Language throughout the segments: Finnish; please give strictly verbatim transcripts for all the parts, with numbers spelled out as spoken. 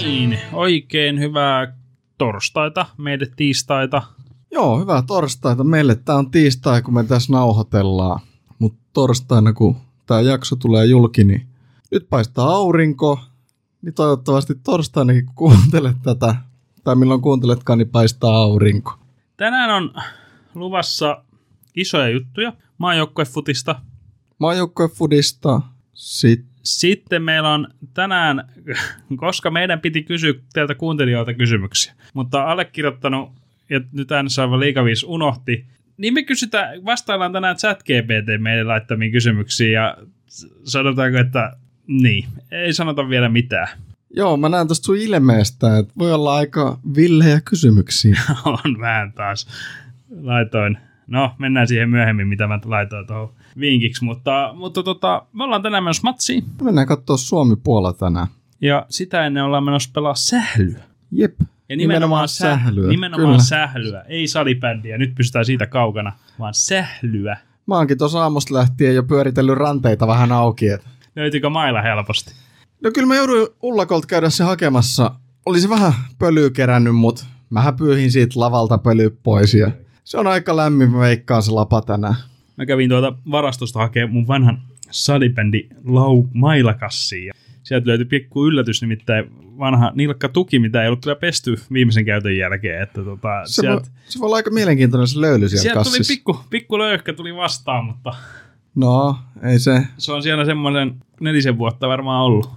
niin, oikein hyvää torstaita, meille tiistaita. Joo, hyvää torstaita. Meille tää on tiistai, kun me tässä nauhoitellaan. Mutta torstaina, kun tää jakso tulee julki, niin nyt paistaa aurinko. Niin toivottavasti torstainakin, kun kuuntelet tätä, tai milloin kuunteletkaan, niin paistaa aurinko. Tänään on luvassa isoja juttuja maajoukkuefutista. Maajoukkuefutista. Sitten. Sitten meillä on tänään, koska meidän piti kysyä teiltä kuuntelijoilta kysymyksiä, mutta allekirjoittanut, ja nyt äänessä aivan liikaviis unohti, niin me kysytään, vastaillaan tänään ChatGPT meille laittamiin kysymyksiin, ja sanotaanko, että niin, ei sanota vielä mitään. Joo, mä näen tuosta sun ilmeestä, että voi olla aika villejä kysymyksiä. On vähän taas. Laitoin. No, mennään siihen myöhemmin, mitä mä laitoin tuohon vinkiksi, mutta, mutta tota, me ollaan tänään menossa matsiin. Mennään katsoa Suomi-Puola tänään. Ja sitä ennen ollaan menossa pelaa sählyä. Jep, ja nimenomaan, nimenomaan sählyä. Nimenomaan Kyllä. sählyä, ei salibändiä, nyt pysytään siitä kaukana, vaan sählyä. Mä oonkin tuossa aamusta lähtien jo pyöritellyt ranteita vähän auki. Et... Löytyykö mailla helposti? No kyllä mä jouduin Ullakolta käydä se hakemassa. Oli se vähän pölyä kerännyt, mutta mähän pyyhin siitä lavalta pölyä pois ja se on aika lämmin, mä veikkaan se lapa tänään. Mä kävin tuota varastosta hakemaan mun vanhan salibändi lau mailakassiin ja sieltä löytyi pikku yllätys, nimittäin vanha nilkkatuki, mitä ei ollut kyllä pesty viimeisen käytön jälkeen. Että tota, se, sieltä, voi, se voi olla aika mielenkiintoinen se löyly siellä sieltä kassissa. Sieltä tuli pikku, pikku löyhkä tuli vastaan, mutta no, ei se. Se on siellä semmoisen nelisen vuotta varmaan ollut.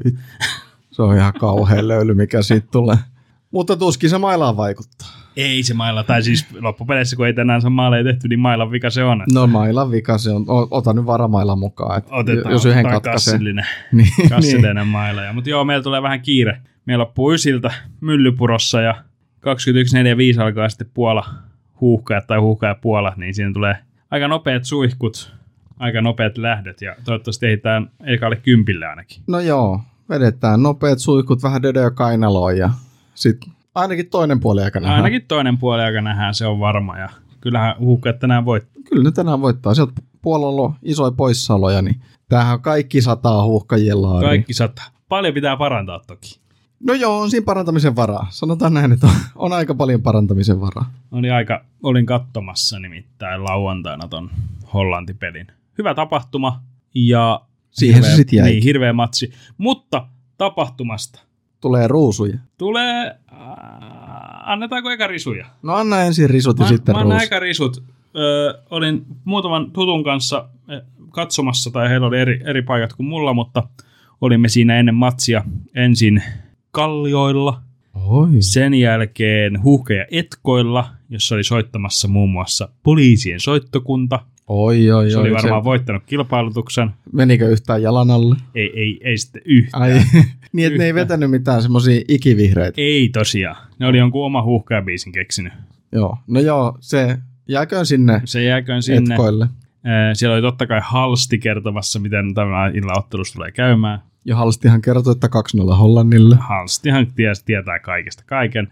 Se on ihan kauhea löyly, mikä siitä tulee. Mutta tuskin se mailaan vaikuttaa. Ei se mailla, tai siis loppupeleissä, kun ei tänään se maaleja tehty, niin mailan vika se on. No mailan vika se on. Ota nyt varamailla mukaan. Otetaan, jos yhden otetaan kassillinen, niin, kassillinen maila. Mutta joo, meillä tulee vähän kiire. Meillä loppuu ysiltä Myllypurossa ja kaksikymmentäyksi neljäkymmentäviisi alkaa sitten Puola huuhkajat tai huuhkaja Puola, niin siinä tulee aika nopeat suihkut, aika nopeat lähdöt ja toivottavasti ehditään ekalle kympille ainakin. No joo, vedetään nopeat suihkut, vähän dödöä kainaloon ja sitten ainakin toinen puoli aika nähdään. Ainakin toinen puoli aika nähdään, se on varma. Ja kyllähän huuhkajat tänään voittaa. Kyllä ne tänään voittaa. Sieltä Puolalla on isoja poissaoloja, niin tämähän kaikki sataa huuhkajien laariin. Kaikki sataa. Paljon pitää parantaa toki. No joo, on siinä parantamisen varaa. Sanotaan näin, että on, on aika paljon parantamisen varaa. Oli aika, olin katsomassa nimittäin lauantaina ton Hollanti-pelin. Hyvä tapahtuma ja siihen hirveä, se sitten jäi. Niin, hirveä matsi. Mutta tapahtumasta. Tulee ruusuja. Tulee, äh, annetaanko eka risuja? No anna ensin risut ja mä, sitten mä ruusut. Mä annan eka risut. Ö, olin muutaman tutun kanssa katsomassa, tai heillä oli eri, eri paikat kuin mulla, mutta olimme siinä ennen matsia ensin Kallioilla. Oi. Sen jälkeen Huuhkeja Etkoilla, jossa oli soittamassa muun muassa poliisien soittokunta. Oi, oi, se oli oi, varmaan se... voittanut kilpailutuksen. Menikö yhtään jalan alle? Ei, ei, ei sitten yhtään. Ai, niin, että ne ei vetänyt mitään semmosia ikivihreitä. Ei tosiaan. Ne oli jonkun oma Huuhkaja-biisin keksinyt. Joo, no joo, se jääköön sinne, se jääköön sinne. Etkoille. Siellä oli totta kai Halsti kertomassa, miten tämä illanottelussa tulee käymään. Ja Halstihan kertoi, että kaksi nolla Hollannille. Halstihan ties, tietää kaikesta kaiken.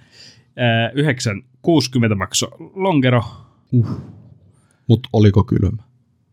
yhdeksän kuusikymmentä maksoi lonkero. Uh. Mutta oliko kylmä?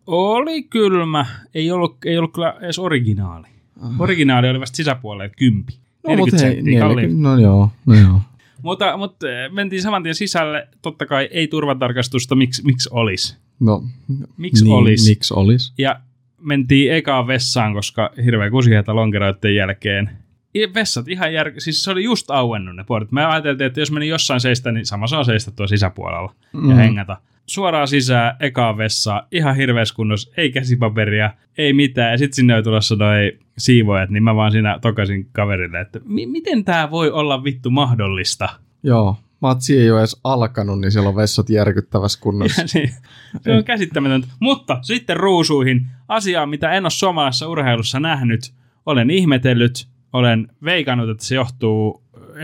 Oli kylmä. Ei ollut, ei ollut kyllä edes originaali. Aha. Originaali oli vasta sisäpuolella kympi. No, mutta hei, neljäkymmentä, no joo, no joo. mutta, mutta mentiin saman tien sisälle. Totta kai ei turvatarkastusta, miksi, miksi olisi? No, miksi niin, olisi? Miksi olisi? Ja mentiin ekaan vessaan, koska hirveä kusiheita lonkeroiden jälkeen. Vessat ihan jär... Siis se oli just auennut ne puolet. Mä ajateltiin, että jos meni jossain seistä, niin sama saa seistä tuolla sisäpuolella mm. ja hengätä. Suoraan sisään, ekaan vessaan, ihan hirveässä kunnossa, ei käsipaperia, ei mitään. Ja sit sinne oli tulossa noi siivoajat, niin mä vaan siinä tokasin kaverille, että m- miten tää voi olla vittu mahdollista? Joo, matsi ei ole edes alkanut, niin siellä on vessat järkyttävässä kunnossa. niin, se on käsittämätöntä. Mutta sitten ruusuihin asiaan, mitä en ole suomalaisessa urheilussa nähnyt, olen ihmetellyt, olen veikannut, että se johtuu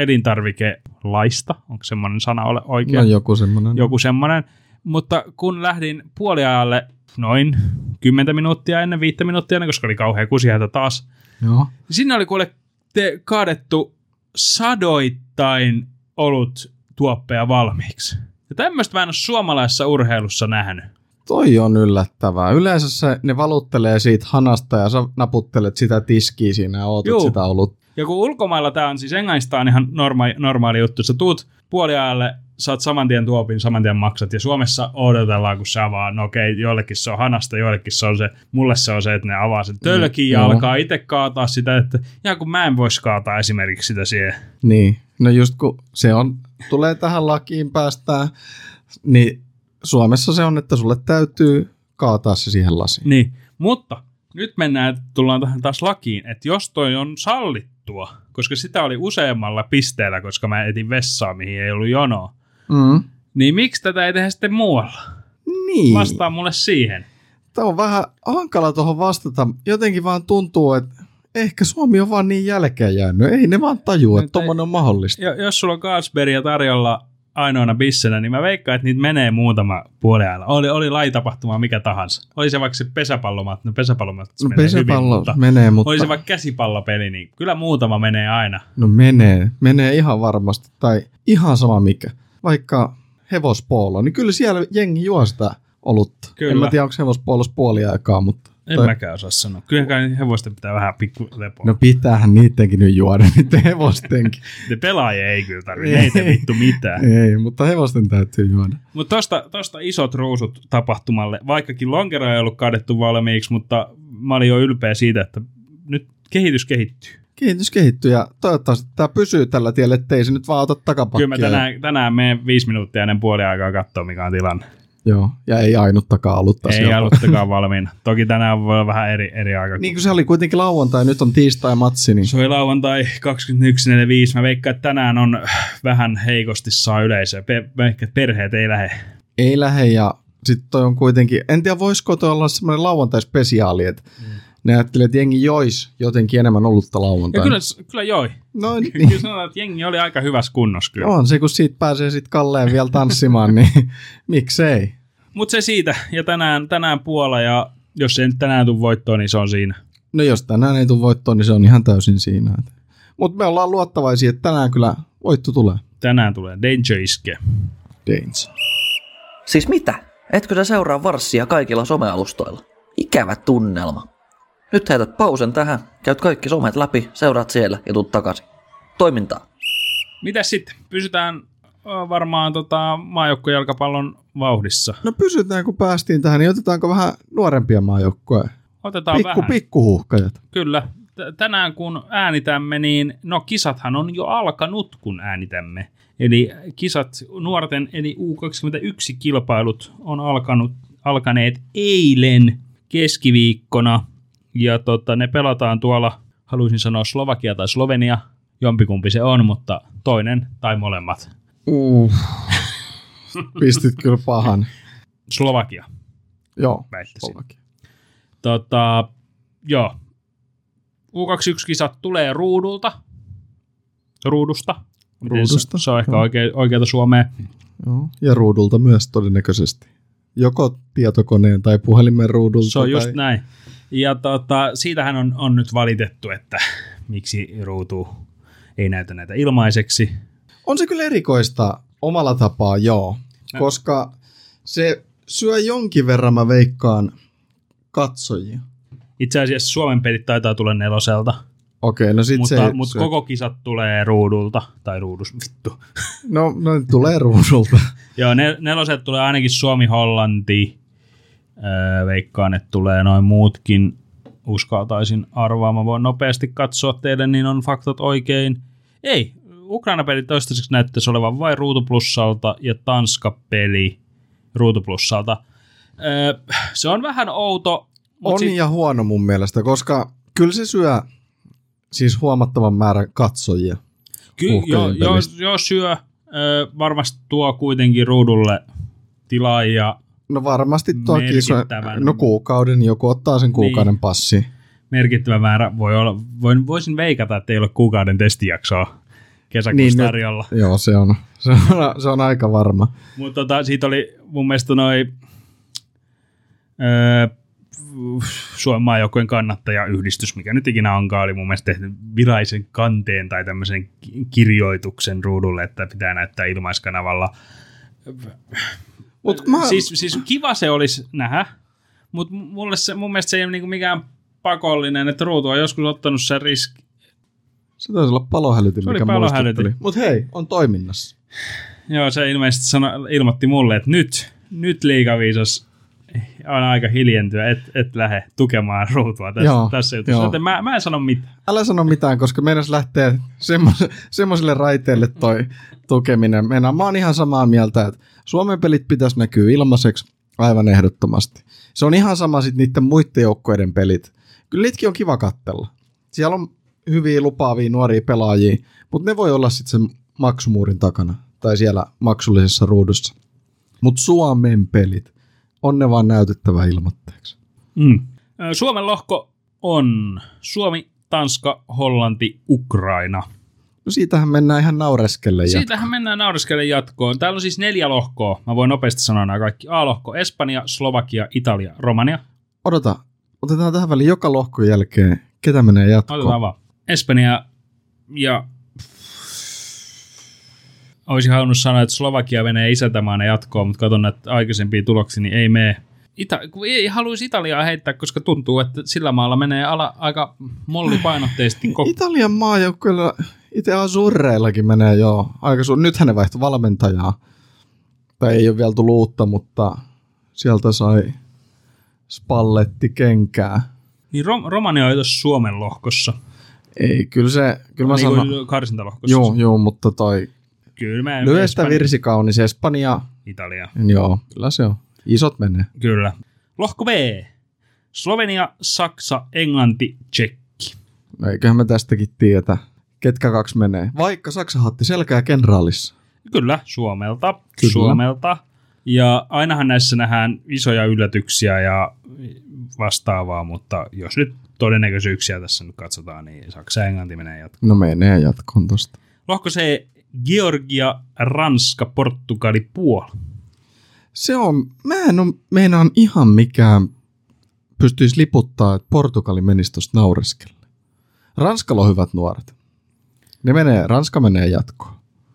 elintarvikelaista. Onko semmoinen sana ole oikein? No joku semmoinen. Joku semmoinen. Mutta kun lähdin puoliajalle noin kymmentä minuuttia ennen, viittä minuuttia ennen, koska oli kauhea kusiheita taas. Joo. Sinne oli kuule te kaadettu sadoittain olut tuoppeja valmiiksi. Ja tämmöistä mä en ole suomalaisessa urheilussa nähnyt. Toi on yllättävää. Yleensä se, ne valuttelee siitä hanasta ja sä naputtelet sitä tiskiä siinä ja ootat Juu. sitä ollut. Ja kun ulkomailla tämä on, siis Englannista on ihan normaali, normaali juttu. Sä tuut puoliajalle, saat saman tien tuopin, saman tien maksat. Ja Suomessa odotellaan, kun se avaa. No okei, joillekin se on hanasta, joillekin se on se, mulle se on se, että ne avaa sen tölkin ja no. alkaa itse kaataa sitä, että ja kun mä en vois kaataa esimerkiksi sitä siihen. Niin, no just kun se on, tulee tähän lakiin päästään, niin Suomessa se on, että sulle täytyy kaataa se siihen lasiin. Niin, mutta nyt mennään, tullaan tähän taas lakiin, että jos toi on sallittua, koska sitä oli useammalla pisteellä, koska mä etin vessaa, mihin ei ollut jonoa, Mm. niin miksi tätä ei tehdä sitten muualla? Niin. Vastaa mulle siihen. Tämä on vähän hankala tuohon vastata. Jotenkin vaan tuntuu, että ehkä Suomi on vaan niin jälkeen jäänyt. Ei ne vaan tajua, että tuommoinen on mahdollista. Jos sulla on Carlsbergia tarjolla ainoana bissenä, niin mä veikkaan, että niitä menee muutama puoliajalla. Oli, oli lajitapahtuma mikä tahansa. Oli se vaikka se pesäpallomat, no pesäpallomat No menee pesäpallo hyvin, mutta menee, mutta... oli se vaikka käsipallopeli, niin kyllä muutama menee aina. No menee, menee ihan varmasti. Tai ihan sama mikä. Vaikka hevospoolo, niin kyllä siellä jengi juo sitä olutta. Kyllä. En mä tiedä, onko hevospoolossa puoli aikaa, mutta... En toi... mäkään osaa sanoa. Kyllähän hevosten pitää vähän pikku lepoa. No pitäähän niidenkin nyt juoda, niiden hevostenkin. Ne pelaajia ei kyllä tarvitse, ei tee vittu mitään. Ei, mutta hevosten täytyy juoda. Mutta tosta, tosta isot ruusut tapahtumalle, vaikkakin lonkero ei ollut kaadettu valmiiksi, mutta mä olin jo ylpeä siitä, että nyt kehitys kehittyy. Kehitys kehittyy ja toivottavasti tämä pysyy tällä tiellä, ettei se nyt vaan ota takapakkia. Kyllä mä tänään, tänään menen viisi minuuttia ennen puoliaikaa katsoa, mikä on tilanne. Joo, ja ei ainuttakaan olutta. Ei ainuttakaan valmiina. Toki tänään voi olla vähän eri, eri aika. Niin kuin se oli kuitenkin lauantai, nyt on tiistai-matsi. Niin... Se oli lauantai kaksikymmentäyksi neljäkymmentäviisi. Mä veikkaan, että tänään on vähän heikosti saa yleisöä. Pe- veikkaan, että perheet ei lähde. Ei lähde ja sitten toi on kuitenkin, en tiedä voisiko toi olla semmoinen lauantai-spesiaali, että mm. ne ajattelee, että jengi jois jotenkin enemmän olutta lauantaina. Ja kyllä, kyllä joi. No niin. Kyllä sanotaan, että jengi oli aika hyvässä kunnossa kyllä. On se, kun siitä pääsee sitten Kalleen vielä tanssimaan, niin miksei. Mutta se siitä, ja tänään, tänään Puola, ja jos ei nyt tänään tule voittoon, niin se on siinä. No jos tänään ei tule voittoon, niin se on ihan täysin siinä. Mutta me ollaan luottavaisia, että tänään kyllä voitto tulee. Tänään tulee Danger iske. Danger. Siis mitä? Etkö sä seuraa Varssia kaikilla somealustoilla? Ikävä tunnelma. Nyt heität pausen tähän, käyt kaikki somet läpi, seuraat siellä ja tuut takaisin. Toimintaa. Mitäs sitten? Pysytään varmaan tota, maajoukkuejalkapallon vauhdissa. No pysytään, kun päästiin tähän, niin otetaanko vähän nuorempia maajoukkoja? Otetaan Pikku, vähän. Pikkuhuuhkajat. Kyllä. Tänään kun äänitämme, niin no kisathan on jo alkanut, kun äänitämme. Eli kisat nuorten, eli U kaksikymmentäyksi-kilpailut on alkanut, alkaneet eilen keskiviikkona. Ja tota, ne pelataan tuolla, haluaisin sanoa Slovakia tai Slovenia, jompikumpi se on, mutta toinen tai molemmat. Uh, pistit kyllä pahan. Slovakia. Joo, väittäisin. Slovakia. Tota, joo. U kaksikymmentäyksi-kisat tulee ruudulta. Ruudusta. Ruudusta. Se, se on ehkä oikea, oikeata suomea. Joo. Ja ruudulta myös todennäköisesti. Joko tietokoneen tai puhelimen ruudulta. Se on tai... just näin. Ja tota, siitähän on, on nyt valitettu, että miksi ruutu ei näytä näitä ilmaiseksi. On se kyllä erikoista omalla tapaa, joo. No. Koska se syö jonkin verran, mä veikkaan, katsojia. Itse asiassa Suomen pelit taitaa tulla neloselta. Okei, no sit mutta, se... Mutta se... koko kisat tulee ruudulta. Tai ruudus, vittu. No, no tulee ruudulta. Joo, nel- neloset tulee ainakin Suomi-Hollanti. Öö, veikkaan, että tulee noin muutkin. Uskaltaisin arvaa. Mä voin nopeasti katsoa teille, niin on faktat oikein. Ei, Ukraina-peli toistaiseksi näyttäisi olevan vain Ruutuplussalta ja Tanska-peli Ruutuplussalta. Öö, se on vähän outo. On sit... ja huono mun mielestä, koska kyllä se syö siis huomattavan määrän katsojia. Kyllä, jo, jo, jo syö. Öö, varmasti tuo kuitenkin ruudulle tilaajia. No varmasti tuo kiso, no kuukauden, joku ottaa sen kuukauden niin. passi. Merkittävä määrä voi olla, voin, voisin veikata, että ei ole kuukauden testijaksoa kesäkuussa niin, tarjolla. Nyt, joo, se on, se on, se on aika varma. Mutta tota, siitä oli mun mielestä noi öö, Suomen maajoukkojen kannattajayhdistys, mikä nyt ikinä onkaan, oli mun mielestä tehty virallisen kanteen tai tämmöisen kirjoituksen ruudulle, että pitää näyttää ilmaiskanavalla. Mut mä... siis, siis kiva se olisi nähdä, mutta mulle se, mun mielestä se ei ole niinku mikään pakollinen, että ruutu on joskus ottanut sen riski, Se taisi olla palohälytin, Se oli mikä palohälytin. muistutteli. Mut hei, on toiminnassa. Joo, se ilmeisesti sano, ilmoitti mulle, että nyt, nyt liikaviisas on aika hiljentyä, et, et lähde tukemaan ruutua tässä, Joo, tässä jutussa. joo. Joten mä, mä en sano mitään. Älä sano mitään, koska meidän lähtee semmos- semmoiselle raiteelle toi tukeminen. Meidän, mä oon ihan samaa mieltä, että Suomen pelit pitäisi näkyä ilmaiseksi aivan ehdottomasti. Se on ihan sama sitten niiden muiden joukkueiden pelit. Kyllä niitäkin on kiva katsella. Siellä on hyviä lupaavia nuoria pelaajia, mutta ne voi olla sitten sen maksumuurin takana tai siellä maksullisessa ruudussa. Mutta Suomen pelit, on ne vaan näytettävä ilmoitteeksi. Mm. Suomen lohko on Suomi, Tanska, Hollanti, Ukraina. No siitähän mennään ihan naureskelle jatkoon. Siitähän mennään naureskelle jatkoon. Täällä on siis neljä lohkoa. Mä voin nopeasti sanoa nämä kaikki. A-lohko, Espanja, Slovakia, Italia, Romania. Odota, otetaan tähän väliin joka lohkon jälkeen. Ketä menee jatkoon? Otetaan vaan. Espanja ja... Olisin halunnut sanoa, että Slovakia menee isäntämaana jatkoon, mutta katson näitä aikaisempia tuloksia, niin ei mene. Ita- kun ei haluaisi Italiaa heittää, koska tuntuu, että sillä maalla menee ala aika mollipainotteisesti. Koko... Italian maajoukkueella itse Azureillakin menee jo aika su- Nythän ne vaihtoi valmentajaa. Tai ei ole vielä tullut uutta, mutta sieltä sai Spalletti kenkää. Niin Rom- Romania on tuossa Suomen lohkossa. Ei, kyllä se... Kyllä mä niin sanon... kuin karsintalohkossa. Joo, joo, mutta toi... Kyllä mä... Lyhyestä Espanja- virsikaunis Espanja. Italia. Joo, kyllä se on. Isot menee. Kyllä. Lohko B. Slovenia, Saksa, Englanti, Tsekki. No eiköhän me tästäkin tietä, ketkä kaksi menee. Vaikka Saksa hatti selkää kenraalissa. Kyllä, Suomelta. Kyllä. Suomelta. Ja ainahan näissä nähdään isoja yllätyksiä ja vastaavaa, mutta jos nyt todennäköisyyksiä tässä nyt katsotaan, niin Saksa ja Englanti menee jatkoon. No menee jatkoon tosta. Lohko C. Georgia, Ranska, Portugali, Puola. Se on, mä en ole, meinaan ihan mikään pystyisi liputtaa, että Portugali menisi tosta naureskelle. Ranskalla on hyvät nuoret. Ne menee, Ranska menee jatkoon.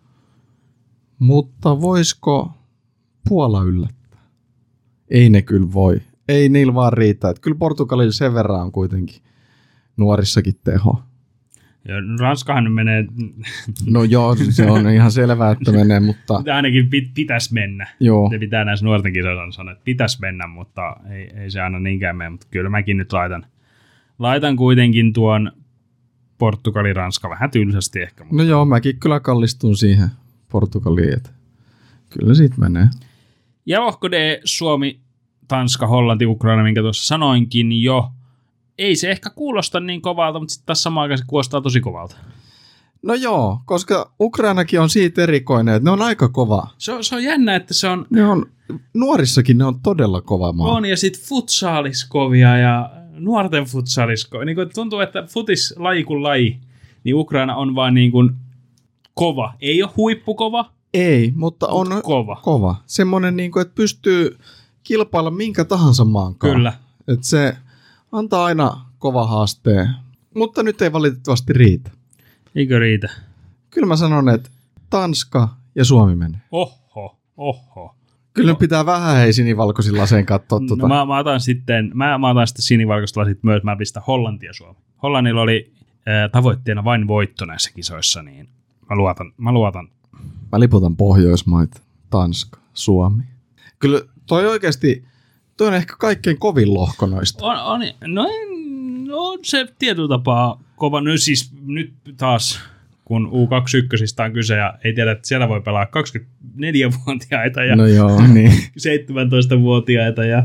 Mutta voisiko Puola yllättää? Ei ne kyllä voi. Ei niillä vaan riitä. Että kyllä Portugalilla sen verran on kuitenkin nuorissakin teho. Ja Ranskahan nyt menee, No joo, se on ihan selvää, että menee, mutta ainakin pit, pitäisi mennä. joo. Se pitää näissä nuorten kisoissa sanoa, että pitäisi mennä, mutta ei, ei se aina niinkään mene. Mutta kyllä mäkin nyt laitan, laitan kuitenkin tuon Portugali-Ranska vähän tylsästi ehkä. Mutta. No joo, mäkin kyllä kallistun siihen Portugaliin, että kyllä siitä menee. Ja lohko D, Suomi, Tanska, Hollanti, Ukraina, minkä tuossa sanoinkin jo. Ei se ehkä kuulosta niin kovalta, mutta sitten taas samaan aikaan se kuulostaa tosi kovalta. No joo, koska Ukrainakin on siitä erikoinen, että ne on aika kova. Se on, se on jännä, että se on, Ne on, nuorissakin ne on todella kova maa. on ja sitten futsaaliskovia ja nuorten futsaaliskovia. Niin kuin tuntuu, että futis laji kuin laji, niin Ukraina on vaan niin kuin kova. Ei ole huippukova, Ei, mutta on mutta kova. kova. Semmoinen, niin kuin, että pystyy kilpailla minkä tahansa maan kanssa. Kyllä. Että se antaa aina kova haasteen, mutta nyt ei valitettavasti riitä. Eikö riitä? Kyllä mä sanon, että Tanska ja Suomi menee. Oho, oho. Kyllä no. pitää vähän hei sinivalkoisin laseen katsoa. No, tuota. mä, mä, otan sitten, mä, mä otan sitten sinivalkoiset lasit myös, mä pistän Hollanti ja Suomi. Hollannilla oli ää, tavoitteena vain voitto näissä kisoissa, niin mä luotan. Mä, luotan. Mä liputan Pohjoismaita, Tanska, Suomi. Kyllä toi oikeasti, toi on ehkä kaikkein kovin lohko noista. On, on, no, no se tietyllä tapaa kova. No siis nyt taas, kun U kaksikymmentä on kyse ja ei tiedä, että siellä voi pelaa kaksikymmentäneljävuotiaita ja No joo, niin. seitsemäntoistavuotiaita ja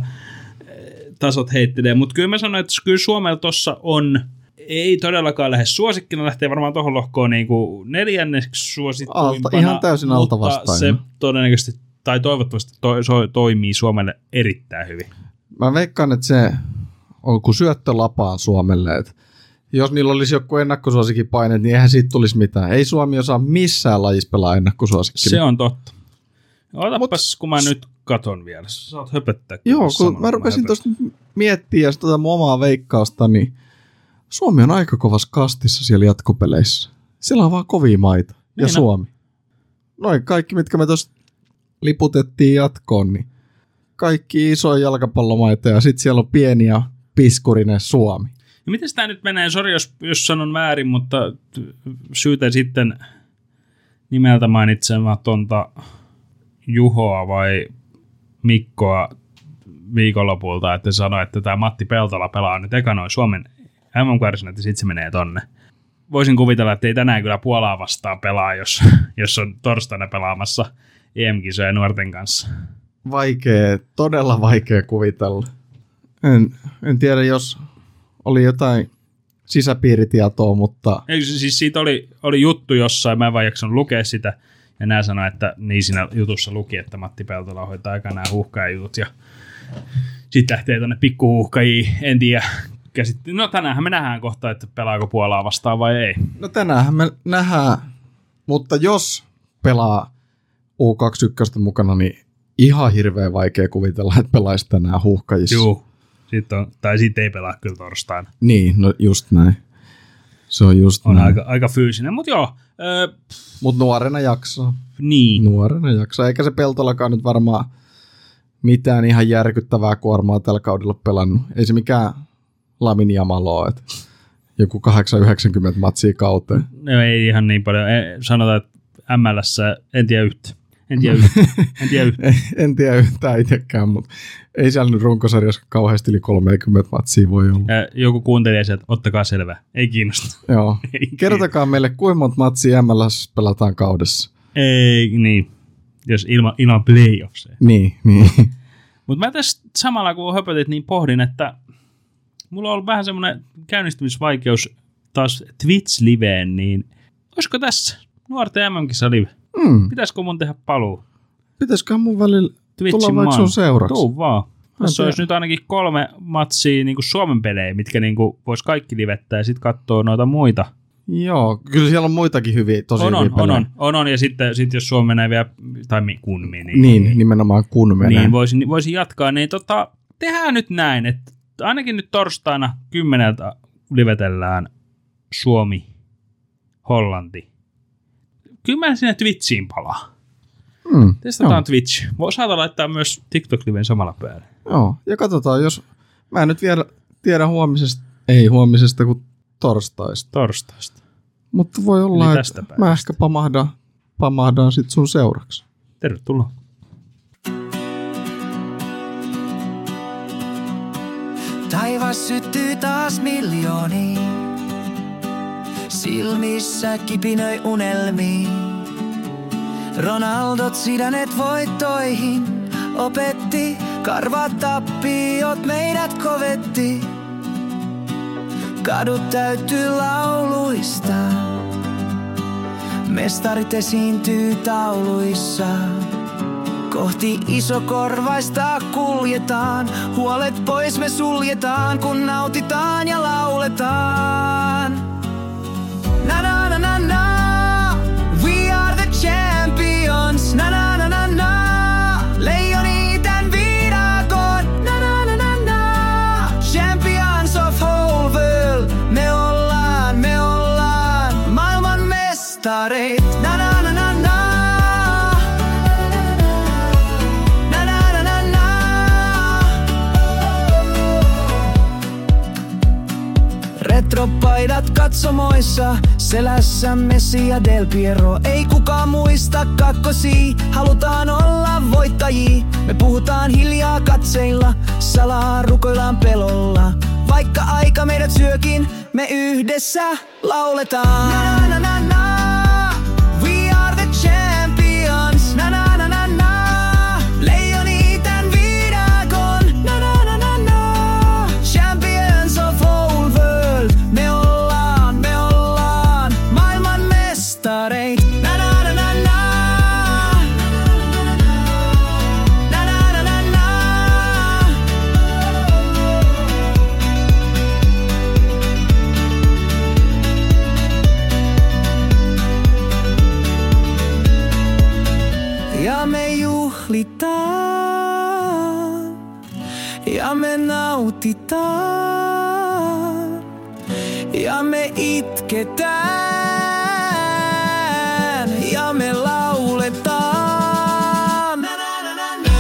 tasot heittelee. Mutta kyllä mä sanoin, että kyllä Suomella tuossa on, ei todellakaan lähde suosikkina, lähtee varmaan tuohon lohkoon niin kuin neljänneksi suosittuimpana. Alta, ihan täysin alta mutta vastaan. se todennäköisesti tai toivottavasti to, so, toimii Suomelle erittäin hyvin. Mä veikkaan, että se on kuin syöttölapaan Suomelle. Että jos niillä olisi joku ennakkosuosikin paine, niin eihän siitä tulisi mitään. Ei Suomi osaa missään lajissa pelaa ennakkosuosikkina. Se on totta. Otapas, Mut, kun mä nyt katon vielä. Sä saat höpöttää. Joo, kun mä rupesin tuosta miettimään ja tuota mun omaa veikkausta, niin Suomi on aika kovassa kastissa siellä jatkopeleissä. Siellä on vaan kovia maita. Ja Meina. Suomi. Noin kaikki, mitkä me tuossa liputettiin jatkoon, niin kaikki isoja jalkapallomaita ja sitten siellä on pieni ja piskurinen Suomi. Ja miten tämä nyt menee? Sori, jos, jos sanon väärin, mutta syytä sitten nimeltä mainitsematonta Juhoa vai Mikkoa viikonlopulta, että sanoi, että tämä Matti Peltola pelaa nyt eka noin Suomen M M-karsinat ja sitten se menee tonne. Voisin kuvitella, että ei tänään kyllä Puolaa vastaan pelaa, jos, jos on torstaina pelaamassa E M-kisoja nuorten kanssa. Vaikea, todella vaikea kuvitella. En, en tiedä, jos oli jotain sisäpiiritietoa, mutta... Ei, siis siitä oli, oli juttu jossain, mä en vaan jaksanut lukea sitä, ja nää sanoi, että niin siinä jutussa luki, että Matti Peltola hoitaa aika nämä huuhkajutut, ja sitten lähtee tuonne pikkuhuuhkajiin, en tiedä. Käsitti. No tänäänhän me nähdään kohta, että pelaako Puolaa vastaan vai ei. No tänäänhän me nähdään, mutta jos pelaa U kaksikymmentäyksi mukana, niin ihan hirveän vaikea kuvitella, että pelaisi tänään huuhkajissa. Joo, sitten on, tai sitten ei pelaa kyllä torstaina. Niin, no just näin. Se on just on näin. aika, aika fyysinen, mutta joo. Öö, mutta nuorena jaksaa. Niin. Nuorena jaksaa, eikä se Peltolakaan nyt varmaan mitään ihan järkyttävää kuormaa tällä kaudella pelannut. Ei se mikään Lamin Jamalo, että joku kahdeksankymmentä yhdeksänkymmentä matsia kauteen. No ei ihan niin paljon. Sanotaan, että M L:ssä en tiedä yhtä. En tiedä yhtä. En tiedä yhtä. en tiedä yhtään itsekään, mutta ei siellä nyt runkosarjassa kauheasti yli kolmekymmentä matsia voi olla. Ja joku kuuntelee sieltä, että ottakaa selvää. Ei kiinnosta. Joo. Ei Kertokaa meille, kuinka monta matsia M L:ssä pelataan kaudessa. Ei, niin. Jos ilman, ilman playoffseja. Niin, niin. Mutta mä tässä samalla, kun höpötit, niin pohdin, että mulla on ollut vähän semmoinen käynnistymisvaikeus taas Twitch-liveen, niin olisiko tässä nuorten M M-kisa live? Mm. Pitäisikö mun tehdä paluu? Pitäisikö mun välillä Twitchin tulla vaikka sun seuraksi? Tuu vaan. Tässä olisi nyt ainakin kolme matsia niin kuin Suomen pelejä, mitkä niin kuin vois kaikki livettää ja sitten katsoo noita muita. Joo, kyllä siellä on muitakin hyviä, tosi on, hyviä on, pelejä. On, on, on, ja sitten sit jos Suomi menee vielä, tai kun menee. Niin, niin, nimenomaan kun menee. Niin, voisin, voisin jatkaa. Niin tota, tehdään nyt näin, että ainakin nyt torstaina kymmeneltä livetellään Suomi, Hollanti. Kyllä mä sinne Twitchiin palaa. Mm, Testataan Twitch. Saata laittaa myös TikTok-liven samalla päälle. Joo, ja katsotaan, jos mä en nyt vielä tiedä huomisesta, ei huomisesta kuin torstaista. Torstaista. Mutta voi olla, että mä ehkä pamahdan, pamahdan sit sun seuraksi. Tervetuloa. Taivas syttyy taas miljooniin, silmissä kipinöi unelmiin. Ronaldot Zidanet voittoihin opetti, karvat tappiot meidät kovetti. Kadut täyttyy lauluista, mestarit esiintyy tauluissa. Kohti isokorvaista kuljetaan, huolet pois me suljetaan, kun nautitaan ja lauletaan. Na na na na na, we are the champions. Na na na na na, leijoni tän viidakon. Na na na na na, champions of whole world. Me ollaan, me ollaan maailman mestareet. Na na na na na. Retropaidat katsomoissa, selässä Messi ja Del Piero. Ei kukaan muista kakkosia, halutaan olla voittajia. Me puhutaan hiljaa katseilla, salaa rukoillaan pelolla. Vaikka aika meidät syökin, me yhdessä lauletaan. Na na na na, we are the champions. Na na na na na, leijoni tän viidakon. Na na na na na, champions of whole world. Me ollaan, me ollaan maailman mestareet. Na na na na na, na na na na na. Ja me juhlitaan, ja me nautitaan, ja me itketään, ja me lauletaan. Na, na, na, na, na.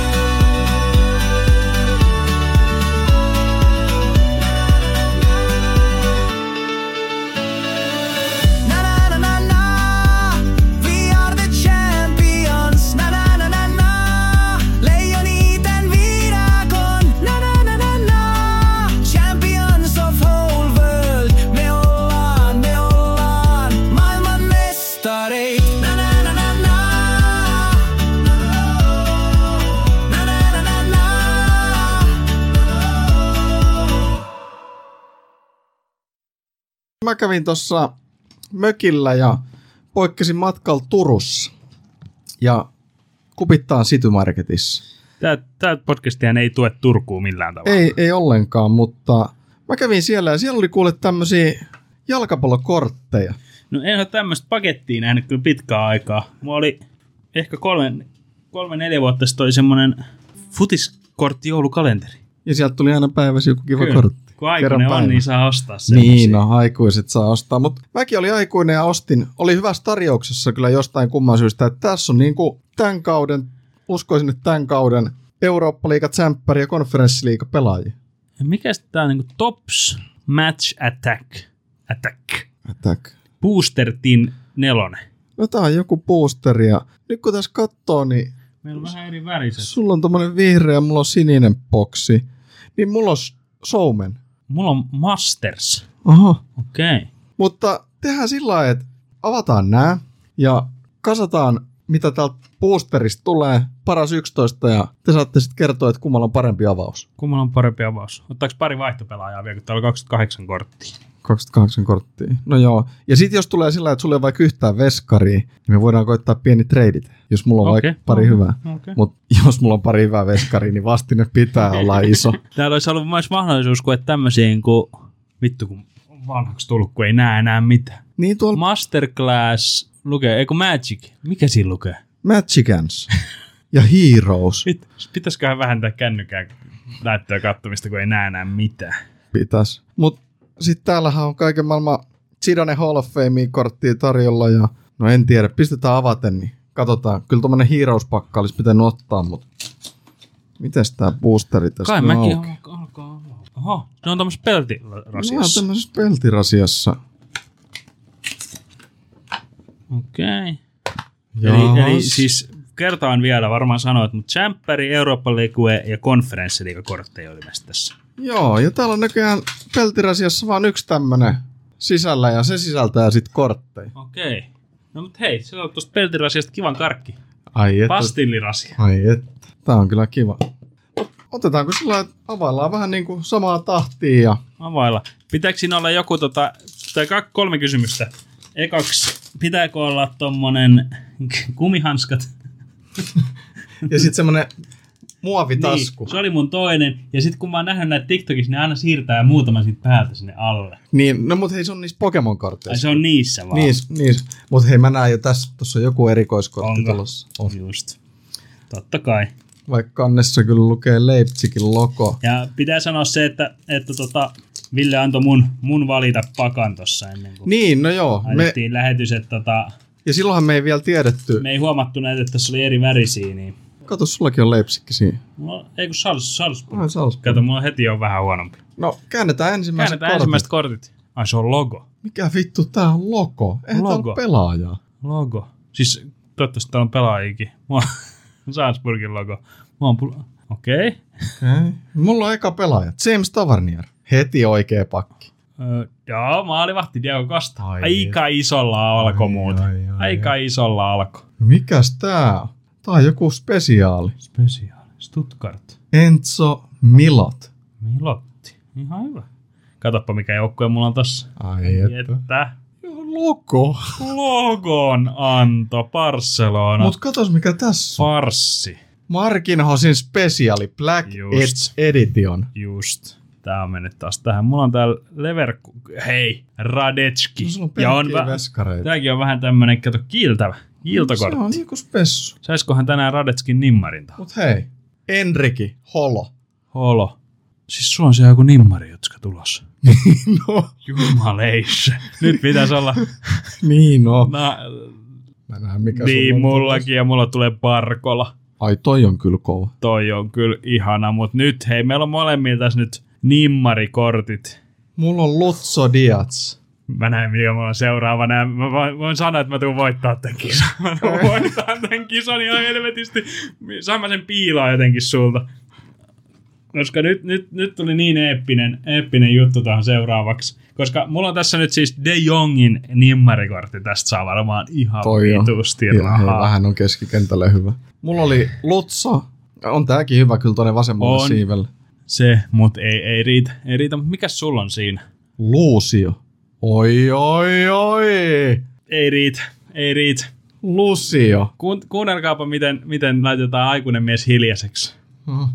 mä kävin tuossa mökillä ja poikkesin matkalla Turussa. Ja kupittaan City Marketissa. Tämä podcastihan ei tue Turkuun millään tavalla. Ei, ei ollenkaan, mutta mä kävin siellä ja siellä oli kuule tämmöisiä jalkapallokortteja. No en ole tämmöistä pakettia nähnyt kyllä pitkään aikaa. Mulla oli ehkä kolme, kolme neljä vuotta sitten oli semmoinen futiskortti joulukalenteri. Ja sieltä tuli aina päiväsi joku kiva kyllä. kortti. Kun aikuinen on, niin saa ostaa semmoisia. Niin, no aikuiset saa ostaa. Mutta mäkin olin aikuinen ja ostin. Oli hyvässä tarjouksessa kyllä jostain kumman syystä, että tässä on niinku tämän kauden, uskoisin, että tämän kauden Eurooppa-liiga, Tsemppäri ja konferenssiliiga pelaajia. Ja mikä tää on niinku Tops Match Attack? Attack. Attack. Booster Tin nelonen. No tää on joku boosteri ja nyt kun tässä katsoo, niin meillä on vähän eri väriset. Sulla on tommonen vihreä, mulla on sininen boksi. Niin mulla on Showman. Mulla on Masters. Aha. Okei. Okay. Mutta tehdään sillä lailla, että avataan nää ja kasataan, mitä täältä boosterista tulee, paras yksitoista, ja te saatte sitten kertoa, että kummalla on parempi avaus. Kummalla on parempi avaus? Ottaako pari vaihtopelaajaa vielä, kun täällä on kaksikymmentäkahdeksan korttia? kaksikymmentäkahdeksan korttia. No joo. Ja sitten jos tulee sillä, että sulla ei ole vaikka yhtään veskaria, niin me voidaan koittaa pieni treidit, jos mulla on okay. vaikka pari okay. hyvää. Okay. Mutta jos mulla on pari hyvää veskaria, niin vastine pitää olla iso. Täällä olisi ollut myös mahdollisuus, kun että tämmöisiä, kun vittu kun on vanhaksi tullut, kun ei näe enää mitään. Niin tuolla Masterclass lukee, eikö Magic? Mikä siinä lukee? Magicans ja Heroes. Pit, pitäisiköhän vähentää kännykää näyttöä kattomista, kun ei näe enää mitään. Pitäis. Mut sitten täällähän on kaiken maailman Zidane Hall of Fame-korttia tarjolla ja no en tiedä, pistetään avaten, niin katsotaan. Kyllä tommonen Heroes-pakka olisi pitänyt ottaa, mutta mites tää boosteri tässä kai mäkin alkaa, alkaa. Oho, ne on tämmöisessä peltirasiassa. Ne on tämmöisessä peltirasiassa. Okei. Okay. Eli, eli siis kertaan vielä, varmaan sanoit, mutta Tsemppäri, Eurooppa-liigue ja konferenssiliigakortteja oli meistä tässä. Joo, ja täällä on näköjään peltirasiassa vaan yksi tämmönen sisällä, ja se sisältää sit kortteja. Okei. Okay. No mut hei, se on tuosta peltirasiasta kivan karkki. Ai et. Pastillirasia. Ai et. Tää on kyllä kiva. Otetaanko sillä, että availlaan vähän niinku samaa tahtia ja... Availla. Pitääkö siinä olla joku tota, tai kolme kysymystä. Ekaksi, pitääkö olla tommonen kumihanskat? Ja sit semmonen muovitasku. Niin, se oli mun toinen. Ja sit kun mä oon nähnyt näitä TikTokissa, ne aina siirtää muutaman siitä päältä sinne alle. Niin, no mut hei, se on niissä Pokemon-korteissa. Ai se on niissä vaan. Niis, niis. Mut hei, mä näen jo tässä, tossa on joku erikoiskortti tulossa. On. Just. Totta kai. Vaikka kannessa kyllä lukee Leipzigin logo. Ja pitää sanoa se, että, että tota, Ville antoi mun, mun valita pakan tossa ennen kuin niin, no joo. laitettiin me... lähetys. Että tota, ja silloinhan me ei vielä tiedetty. Me ei huomattu näitä, että tässä oli eri värisiä. Niin... Kato, sullakin on Leipzig siinä. No, ei kun Sals, Salzburg. Ai, Salzburg. Kato, mulla heti on vähän huonompi. No, käännetään ensimmäiset käännetään kortit. ensimmäiset kortit. Ai, se on logo. Mikä vittu, tää on logo. Eihän tää ole pelaajaa. Logo. Siis toivottavasti täällä on pelaajikin. Mulla on Salzburgin logo. Pul- Okei. Okay. Okay. Mulla on eka pelaaja. James Tavernier. Heti oikea pakki. Öö, joo, maalivahti Diego Costa. Ai Aika ei. isolla alko muuten. Ai, ai, Aika ai. isolla alko. Mikäs tää on? Tää on joku spesiaali. Spesiaali. Stuttgart. Enzo Milot. Milotti. Ihan hyvä. Katoppa mikä joukkue mulla on tossa. Ai että. Logo. Logon anto. Barcelona. Mut katos mikä tässä on. Farssi. Markinhosin spesiaali Black Edge Edition. Just. Tää on mennyt taas tähän. Mulla on täällä Leverku... Hei, Radetski. No, sulla on ja on veskareita. Tääkin on vähän tämmönen, kato, kiiltävä. Kiiltokortti. Se on niinku spessu. Saiskohan tänään Radetskin nimmarinta? Mut hei, Enriki, Holo. Holo. Siis sulla on siellä joku nimmari, jotka tulossa. No. Jumaleissa. Nyt pitäisi olla... niin no. Mä, Mä näen mikä niin mullakin ja mulla tulee Barkola. Ai toi on kyllä kova. Toi on kyllä ihana, mut nyt hei, meillä on molemmilla tässä nyt nimmarikortit. Mulla on Lutso Diaz. Mä näen, mikä mulla on seuraavana. Mä voin sanoa, että mä tuun voittaa tämän kisan. Mä tuun voittaa tämän kisan ihan helvetisti. Saan mä sen piilaa jotenkin sulta. Koska nyt, nyt, nyt tuli niin eeppinen, eeppinen juttu tähän seuraavaksi. Koska mulla on tässä nyt siis De Jongin nimmarikortti. Tästä saa varmaan ihan vitusti rahaa. Vähän on keskikentälle hyvä. Mulla oli Lutso. On tääkin hyvä kyllä tuonne vasemmalle siivelle. Se, mut ei, ei riitä. Ei riitä. Mikäs sulla on siinä? Luusio. Oi, oi, oi. Ei riitä, ei riitä. Lucio. Ku, kuunnelkaapa, miten, miten laitetaan aikuinen mies hiljaiseksi. Oh.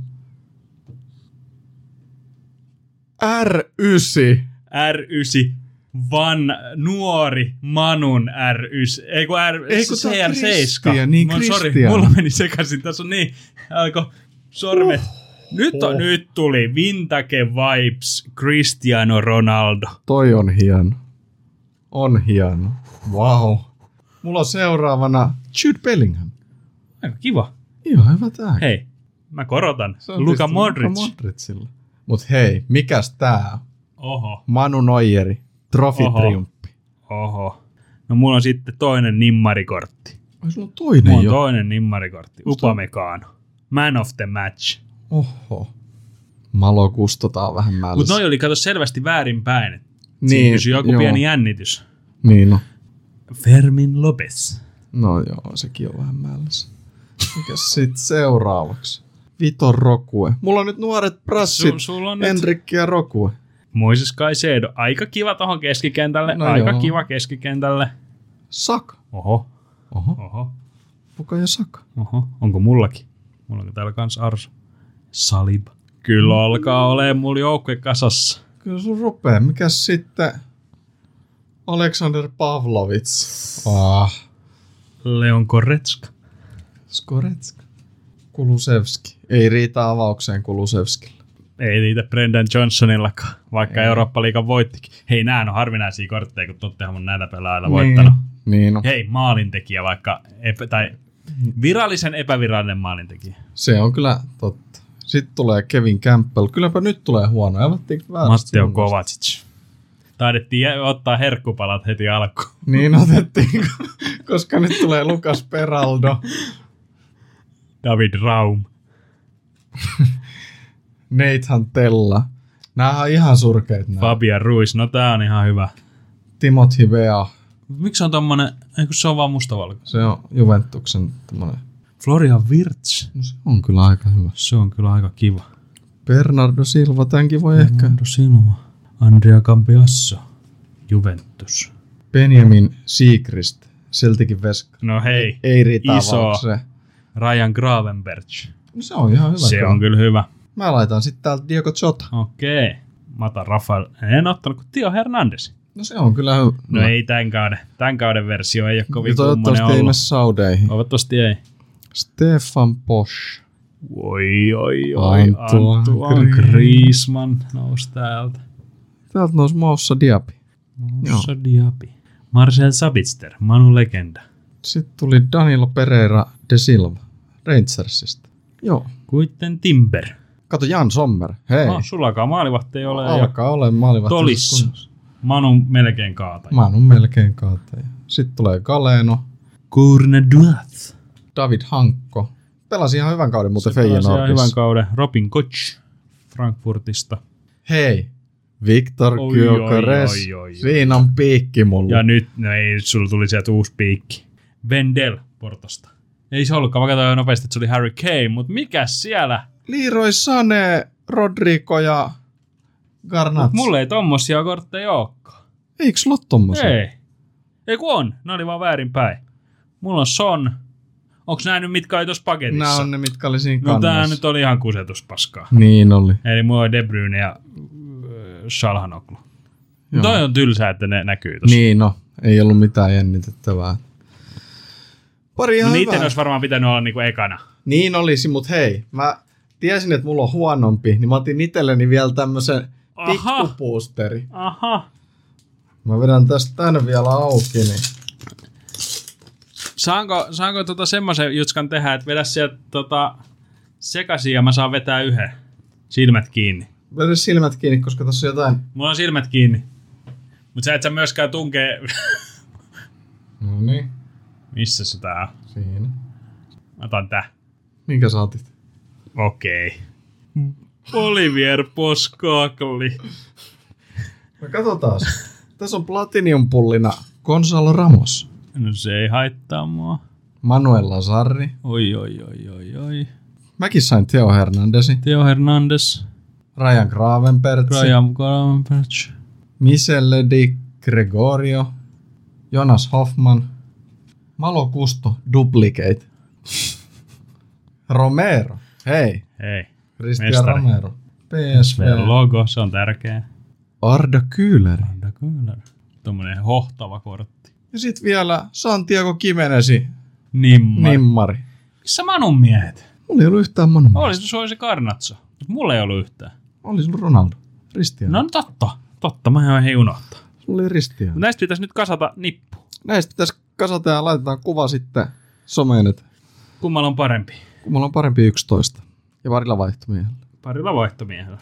R yhdeksän. R yhdeksän. Van nuori Manun R yhdeksän. Ei kun, R, Ei, kun C R seitsemän. Christian, niin Mä- Sori, Christian. mulla meni sekaisin. Tässä on niin, alkoi sormet. Uh. Nyt, on, Oh. nyt tuli Vintage Vibes Cristiano Ronaldo. Toi on hieno. On hieno. Wow. Mulla on seuraavana Jude Bellingham. Aika kiva. Ihan hyvä tää. Hei, mä korotan. Se on Luka pistetty Modric. Luka Modricilla. Mut hei, mikäs tää on? Oho, Manu Neueri. Trofitriumppi. oho. No mulla on sitten toinen nimmarikortti. Ai sulla on toinen Mulla on jo. toinen nimmarikortti. Upamecano. Man of the match. Oho. Malo kustotaan vähän mälssä. Mutta noi oli, kato, selvästi väärinpäin. Niin, Niin, siinä pysyi joku joo. pieni jännitys. Niin no. Fermin Lopez. No joo, sekin on vähän mälssä. Mikäs sit seuraavaksi? Vitor Rokue. Mulla on nyt nuoret prassit. Su- sulla on nyt Enrikki ja Rokue. Moises Caicedo. Aika kiva tohon keskikentälle. No Aika joo. kiva keskikentälle. Saka. Oho, Oho. oho, Puka ja Saka. oho. Onko mullakin? Mulla on täällä kans Arsu. Salib. Kyllä alkaa olemaan mulla joukkue kasassa. Kyllä sun rupee. Mikäs sitten? Aleksander Pavlovits. Ah. Leon Goretzka. Skoretska. Kulusevski. Ei riitä avaukseen Kulusevskille. Ei niitä Brendan Johnsonillakaan, vaikka Eurooppa-liigan voittikin. Hei, nää on harvinaisia kortteja, kun tottehan mun näitä pelaajilla voittanut. Niin no. Hei, maalintekijä vaikka, epä, tai virallisen epävirallinen maalintekijä. Se on kyllä totta. Sitten tulee Kevin Campbell. Kylläpä nyt tulee huono. Avattiinko väärästi Matteo mun mielestä? Kovacic. Taidettiin jä- ottaa herkkupalat heti alkuun. Niin otettiin, koska nyt tulee Lukas Peraldo. David Raum. Nathan Tella. Nämä on ihan surkeet nämä. Fabian Ruiz, no tää on ihan hyvä. Timothy Vea. Miksi on tommonen, ei kun se on vaan mustavalko. Se on Juventuksen tommonen. Florian Wirtz. No se on kyllä aika hyvä. Se on kyllä aika kiva. Bernardo Silva, tämänkin voi ehkä. Fernando Silva. Andrea Cambiasso. Juventus. Benjamin Siegrist. Celticin veska. No hei, Ei riitä Iso. avaukseen. Ryan Gravenberch. No se on ihan hyvä. Se kyllä. on kyllä hyvä. Mä laitan sitten täältä Diego Jota. Okei. Mata Rafael. En ottanut kuin Tio Hernandez. No se on kyllä hyvä. No ei tämän kauden. Tämän kauden versio ei ole kovin Ja kummonen toivottavasti ei mene ollut. saudeihin. Toivottavasti ei. Stefan Bosch. Oi, oi, oi. Antoine Antoine Griezmann nousi täältä. Täältä nousi Moussa Diaby. Moussa Diaby. Marcel Sabitzer, Manu Legenda. Sitten tuli Danilo Pereira de Silva Rangersista. Joo. Kuitten Timber. Kato Jan Sommer. Hei. No, sullakaan maalivahti ei ole. Ja Alkaa ole maalivahti. Tolis. Manu melkein kaataja. Mä oon melkein kaataja. Sitten tulee Galeno. Courne Duat. David Hankko. Pelasi ihan hyvän kauden muuten Se pelasi ihan Feyenoordissa. hyvän kauden. Robin Koch Frankfurtista. Hei. Victor Oi, Gyökeres. oi, oi, oi. Siinä on piikki mulla. Ja nyt, no ei, nyt sulla tuli sieltä uusi piikki. Vendel Portosta. Ei se ollutkaan, mä katsoin nopeasti, että se oli Harry Kane, mutta mikä siellä? Leroy Sané, Rodrigo ja Garnacho. Mulla ei tommosia kortteja olekaan. Eikö sulla ole tommosia? Ei. Ei kun on, ne oli vaan väärinpäin. Mulla on Son. Onks nää nyt mitkä oli tossa paketissa? Nämä on ne, mitkä oli siinä No kannessa. tää nyt oli ihan kusetuspaskaa. Niin oli. Eli mulla on De Bruyne ja äh, Shalhanoglu. Joo. Toi on tylsää, että ne näkyy tossa. Niin no, ei ollut mitään jännitettävää. Pari ihan No, niiden hyvää. olisi varmaan pitänyt olla niinku ekana. Niin olisi, mutta hei, mä tiesin, että mulla on huonompi, niin mä otin itselleni vielä tämmösen Aha. pikkuboosteri. Aha. Mä vedän tästä tän vielä auki, niin Saanko, saanko tota semmoisen jutskan tehdä, että vedä sieltä tota sekaisin ja mä saan vetää yhden. Silmät kiinni. vedä silmät kiinni, koska tässä on jotain. Mulla on silmät kiinni. Mut sä et sä myöskään tunkee... No niin, Missä se tää on? siinä. Mä otan tää. Minkä sä otit? Okei. Olivier Poskakli. No katsotaan. Tässä on Platinum-pullina Gonzalo Ramos, No se ei haittaa mua. Manuel Lazarri. Oi, oi, oi, oi, oi. Mäkin sain Theo Hernandesi, Theo Hernandez. Ryan Gravenberch, Graham Gravenberch. Michel Ledik, Gregorio, Jonas Hoffman, Malo Kusto, Duplicate, Romero, hei, Hei. Christian Mestari. Romero, P S V, Logo, se on tärkeä. Arda Kühler. Anda kyllä. Tuommoinen hohtava kortti. Ja sit vielä Santiago Gimenesi, Nimmari. nimmari. Missä Manun miehet? Mulla ei ollut yhtään Manu. Olisi se olisi Garnatso. Mulla ei ollut yhtään. Oli sun Ronaldo. Ristiä. No totta. Totta, mä en hei unohtaa. Sulla oli ristiä. Mut näistä pitäisi nyt kasata nippu. Näistä pitäisi kasata ja laitetaan kuva sitten someen, että Kummalla on parempi? kun mulla on parempi yksitoista. Ja parilla vaihtomiehellä. Parilla vaihtomiehellä.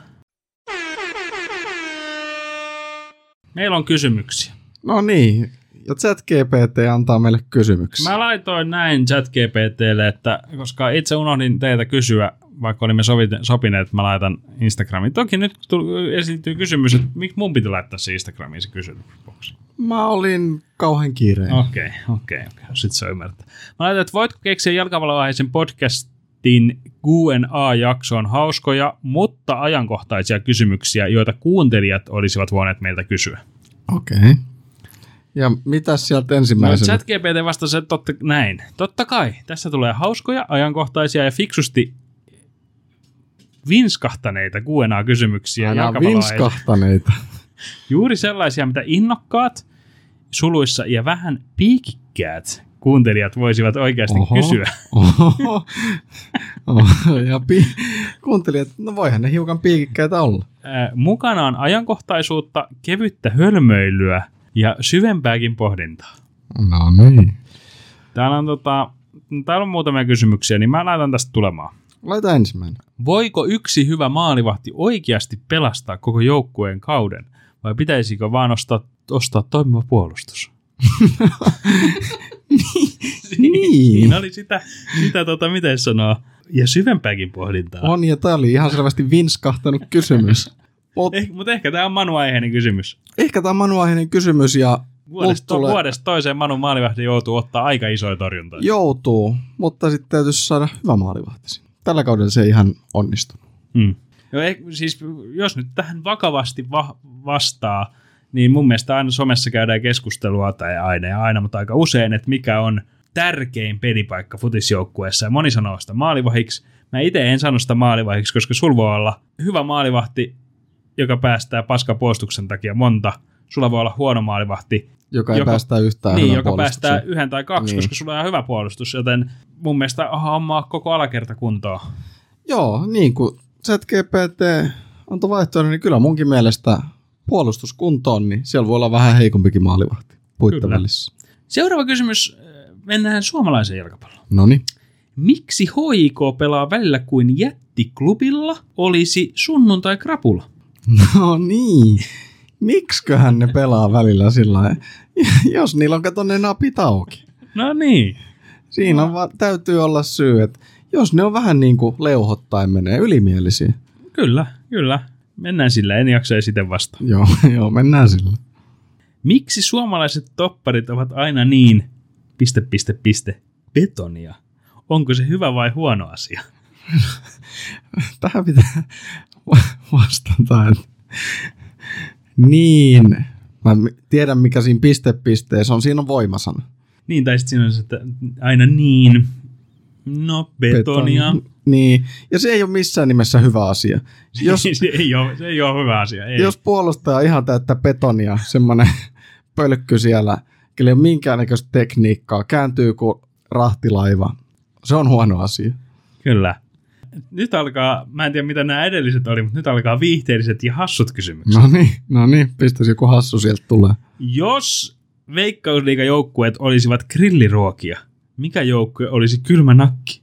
Meillä on kysymyksiä. No niin. Ja ChatGPT antaa meille kysymyksiä. Mä laitoin näin ChatGPTlle, että koska itse unohdin teiltä kysyä, vaikka olimme sovite- sopineet, että mä laitan Instagramiin. Toki nyt tuli, esiintyy kysymys, että miksi mun piti laittaa se Instagramiin se kysymysboksi. Mä olin kauhean kiireen. Okei, okei, okei. Sitten se ymmärtää. Mä laitan, että voitko keksiä jalkapalloaiheisen podcastin Q and A-jaksoon hauskoja, mutta ajankohtaisia kysymyksiä, joita kuuntelijat olisivat voineet meiltä kysyä. Okei. Okay. Ja mitäs sieltä No, ensimmäisenä? ChatGPT vastasi, että totta, näin. Totta kai. Tässä tulee hauskoja, ajankohtaisia ja fiksusti vinskahtaneita Q and A-kysymyksiä. Aina jalkapalloaiheeseen. vinskahtaneita. Juuri sellaisia, mitä innokkaat, suluissa ja vähän piikikkäät kuuntelijat voisivat oikeasti Oho. kysyä. Oho. Oho. Ja pi- kuuntelijat, no voihan ne hiukan piikikkäitä olla. Äh, mukana on ajankohtaisuutta, kevyttä hölmöilyä ja syvempääkin pohdintaa. No niin. Täällä on, tota, täällä on muutamia kysymyksiä, niin mä laitan tästä tulemaan. Laita ensimmäinen. Voiko yksi hyvä maalivahti oikeasti pelastaa koko joukkueen kauden, vai pitäisikö vaan ostaa, ostaa toimiva puolustus? Niin. Siinä oli sitä, sitä tota, miten sanoo, ja syvempääkin pohdintaa. On, ja tää oli ihan selvästi vinskahtanut kysymys. Mut Eh, mutta ehkä tämä on Manu-aiheinen kysymys. ehkä tää on Manu-aiheinen kysymys ja Vuodesta, tulee- vuodesta toiseen Manu maalivahti joutuu ottaa aika isoja torjuntoja. joutuu, mutta sitten täytyisi saada hyvä maalivahti. Tällä kaudella se ei ihan onnistunut. Hmm. Jo, eh, siis, jos nyt tähän vakavasti va- vastaa, niin mun mielestä aina somessa käydään keskustelua, tai aina ja aina, mutta aika usein, että mikä on tärkein pelipaikka futisjoukkueessa, ja moni sanoo sitä maalivahiksi. Mä itse en sano sitä maalivahiksi, koska sulla voi olla hyvä maalivahti, joka päästää paskapuolustuksen takia monta. Sulla voi olla huono maalivahti, Joka ei Joka- päästä yhtään niin, hyvän joka puolustuksen. päästää yhden tai kaksi, Niin. koska sulla on ihan hyvä puolustus, joten mun mielestä hommaa koko alakerta kuntoon. Joo, niin kuin ChatGPT antoi vaihtoehdon, niin kyllä munkin mielestä puolustuskuntoon, niin siellä voi olla vähän heikompikin maalivahti puitten Kyllä. välissä. Seuraava kysymys. Mennään suomalaiseen jalkapalloon. Noniin. Miksi H I K pelaa välillä kuin jättiklubilla olisi sunnuntai-krapula? No niin. Miksiköhän ne pelaa välillä sillä lailla? Jos niillä on kato ne napit auki. No niin. Siinä on vaan, täytyy olla syy, että jos ne on vähän niin kuin leuhottain menee ylimielisiä. Kyllä, kyllä. Mennään sillä, en jaksa esitä vasta. Joo, joo, mennään sillä. Miksi suomalaiset topparit ovat aina niin piste, piste, piste, betonia? Onko se hyvä vai huono asia? Tähän pitää vastata, että niin, mä tiedän mikä siinä piste pisteessä on, siinä on voimasana. Niin, tai sitten siinä on se, että aina niin, no betonia. Betoni. Niin, ja se ei ole missään nimessä hyvä asia. Jos, se, ei ole, se ei ole hyvä asia. Ei. jos puolustaja ihan täyttä betonia, semmoinen pölkky siellä, kyllä ei ole minkäännäköistä tekniikkaa, kääntyy kuin rahtilaiva, se on huono asia. Kyllä. Nyt alkaa, mä en tiedä mitä nämä edelliset oli, mutta nyt alkaa viihteelliset ja hassut kysymykset. No niin, no niin, pistäisi joku hassu sieltä tulee. Jos Veikkausliigajoukkueet olisivat grilliruokia, mikä joukkue olisi kylmä nakki?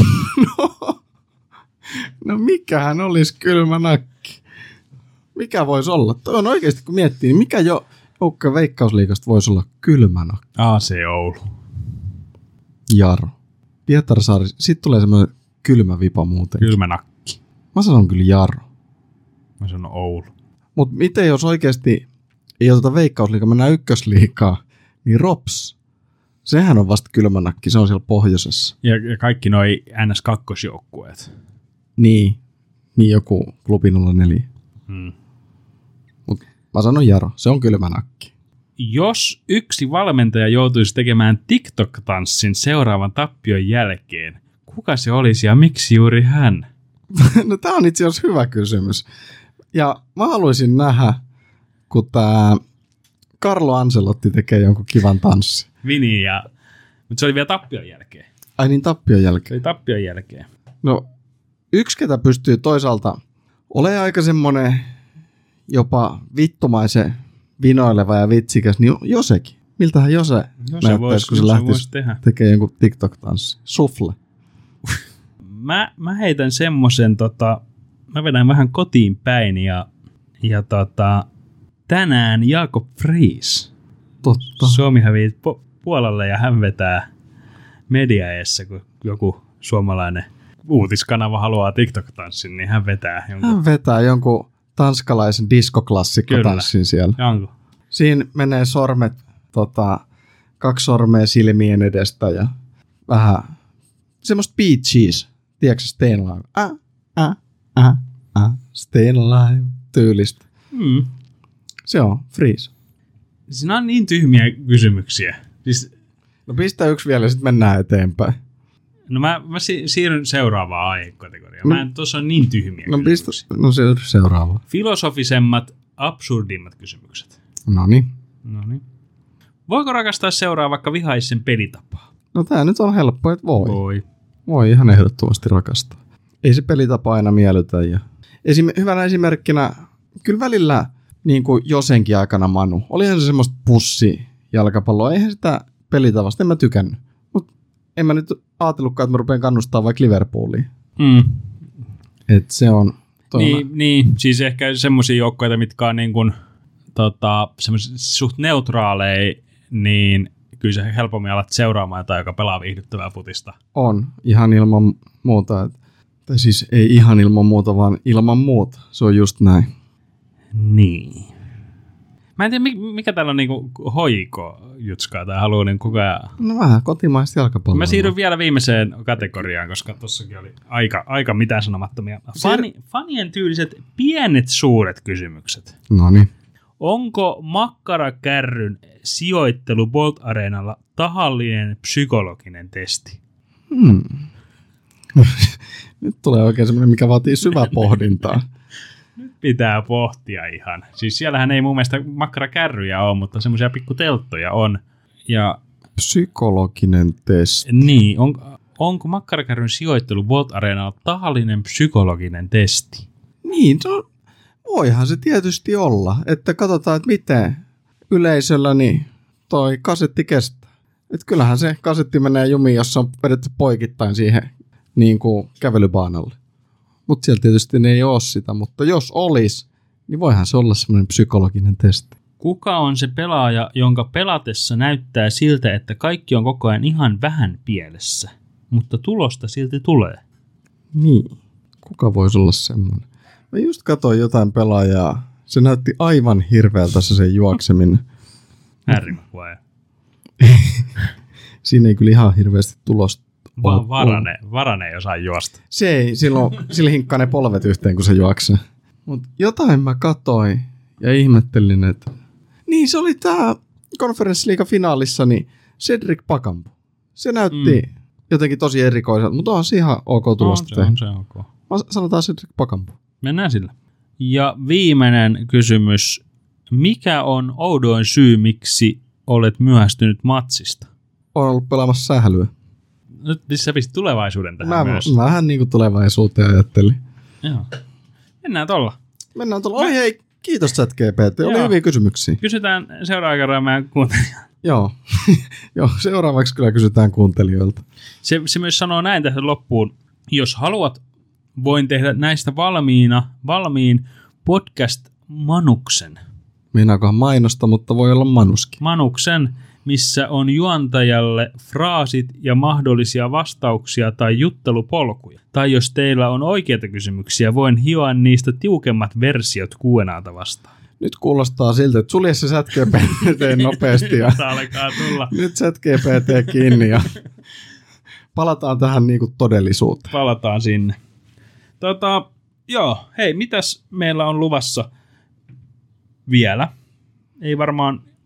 No mikähän olisi kylmä nakki? Mikä voisi olla? Toi on oikeasti, kun miettii, niin mikä jo joukkue Veikkausliigasta voisi olla kylmä nakki? A C Oulu. Jaro. Pietarsaari. Sitten tulee semmoinen kylmä vipa muuten. Kylmä nakki. Mä sanon kyllä Jaro. Mä sanon Oulu. Mutta miten jos oikeasti ei oteta Veikkausliigaa, mennään ykkösliigaa, niin Rops. Sehän on vasta kylmä nakki, se on siellä pohjoisessa. Ja, ja kaikki noi N S kaksi-joukkueet. Niin. Niin joku klubi nolla neljä. Hmm. Mut mä sanon Jaro, se on kylmä nakki. Jos yksi valmentaja joutuisi tekemään TikTok-tanssin seuraavan tappion jälkeen, kuka se olisi ja miksi juuri hän? No tämä on itse asiassa hyvä kysymys. Ja mä haluaisin nähdä, kun tämä Carlo Ancelotti tekee jonkun kivan tanssin. Vini ja... Mutta se oli vielä tappion jälkeen. Ai niin, tappion Se jälkeen. oli tappion jälkeen. No yksi, ketä pystyy toisaalta olemaan aika semmoinen jopa vittumaisen vinoileva ja vitsikäs, niin Josekin. Miltähän Jose näyttäisi, vois, kun se Jose lähtisi vois tehdä. tekemään jonkun TikTok-tanssi? Sufle. Mä, mä heitän semmosen, tota, mä vedän vähän kotiin päin ja, ja tota, tänään Jakob Friis. Totta. Suomi hävii po- Puolalle ja hän vetää mediaessa, kun joku suomalainen uutiskanava haluaa TikTok-tanssin, niin hän vetää jonkun. Hän vetää jonkun tanskalaisen diskoklassikkotanssin siellä. Janko. Siinä menee sormet, tota, kaksi sormea silmien edestä ja vähän semmoista Bee Gees, tiedätkö Stayin' Alive? Äh, äh, äh, äh, Stayin' Alive tyylistä. Mm. Se on Freeze. Siinä on niin tyhmiä kysymyksiä. Siis, No pistä yksi vielä ja sitten mennään eteenpäin. no mä, mä si- siirryn seuraavaan aihekategoriaan. Mä en, tuossa on niin tyhmiä No pistä, kysymyksiä. no se seuraava. Filosofisemmat, absurdimmat kysymykset. No niin. No niin. Voiko rakastaa seuraa vaikka vihaisen pelitapaa? No tää nyt on helppo, että voi. Voi. Voi ihan ehdottomasti rakastaa. Ei se pelitapa aina miellytä. Ja esim- hyvänä esimerkkinä, kyllä välillä niin kuin Josenkin aikana Manu. Olihan se semmoista pussi jalkapalloa. Eihän sitä pelitavasta, en mä tykännyt. Mutta en mä nyt ajatellutkaan, että mä rupean kannustaa vaikka Liverpoolia. Mm. Että se on... Niin, niin, siis ehkä semmoisia joukkoja, mitkä on niin kuin, tota, suht neutraaleja, niin kyllä se helpommin alat seuraamaan jotain, joka pelaa viihdyttävää futista. On, ihan ilman muuta. Tai siis ei ihan ilman muuta, vaan ilman muuta. Se on just näin. Niin. Mä en tiedä, mikä täällä on niinku hoiko jutskaa tai haluaa niin koko ajan. No vähän kotimaista jalkapalloa. Mä siirryn vielä viimeiseen kategoriaan, koska tossakin oli aika, aika mitään sanomattomia. Fani, fanien tyyliset pienet suuret kysymykset. No niin. Onko makkarakärryn sijoittelu Bolt Areenalla tahallinen psykologinen testi? Hmm. Nyt tulee oikein semmoinen, mikä vaatii syvää pohdintaa. Pitää pohtia ihan. Siis siellähän ei mun mielestä makkarakärryjä ole, mutta semmoisia pikkutelttoja on. Ja Psykologinen testi. niin, on, onko makkarakärryn sijoittelu Bolt Areenalla tahallinen psykologinen testi? Niin, no, voihan se tietysti olla. Että katsotaan, että miten yleisöllä niin toi kasetti kestää. Että kyllähän se kasetti menee jumiin, jos on vedetty poikittain siihen niin kuin kävelybaanalle. Mutta siellä tietysti ne ei ole sitä, mutta jos olisi, niin voihan se olla semmoinen psykologinen testi. Kuka on se pelaaja, jonka pelatessa näyttää siltä, että kaikki on koko ajan ihan vähän pielessä, mutta tulosta silti tulee? Niin, kuka voisi olla semmoinen? Mä just katsoin jotain pelaajaa, se näytti aivan hirveältä se sen juokseminen. Harry Maguire. Siinä ei kyllä ihan hirveästi tulosta. Vaan Varane, Varane ei osaa juosta. Se ei, silloin, sillä hinkkaa ne polvet yhteen, kun se juoksee. Mutta jotain mä katsoin ja ihmettelin, että... Niin, se oli tää konferenssiliigan finaalissa, niin Cedric Bakambu. Se näytti mm. jotenkin tosi erikoiselta, mutta on se ihan ok tulosta. On se, on se ok. Sanotaan Cedric Bakambu. Mennään sillä. Ja viimeinen kysymys. Mikä on oudoin syy, miksi olet myöhästynyt matsista? Olen ollut pelaamassa sählyä. Nyt sä pistit tulevaisuuden tähän Mä, myös. mä vähän niin kuin tulevaisuuteen ajattelin. Joo. Mennään tuolla. Mennään tuolla. Oi hei, kiitos ChatGPT. Oli Joo. hyviä kysymyksiä. Kysytään seuraavan kerran meidän kuuntelijoilta. Joo. Joo, seuraavaksi kyllä kysytään kuuntelijoilta. Se, se myös sanoo näin tähän loppuun. Jos haluat, voin tehdä näistä valmiina, valmiin podcast-manuksen. Meinaankohan mainosta, mutta voi olla manuskin. Manuksen, missä on juontajalle fraasit ja mahdollisia vastauksia tai juttelupolkuja. Tai jos teillä on oikeita kysymyksiä, voin hioa niistä tiukemmat versiot Q and A:ta vastaan. Nyt kuulostaa siltä, että sulje se ChatGPT nopeasti ja Tää alkaa tulla. nyt ChatGPT kiinni ja palataan tähän niinku todellisuuteen. Palataan sinne. Tota, joo, hei, mitäs meillä on luvassa vielä? Ei varmaan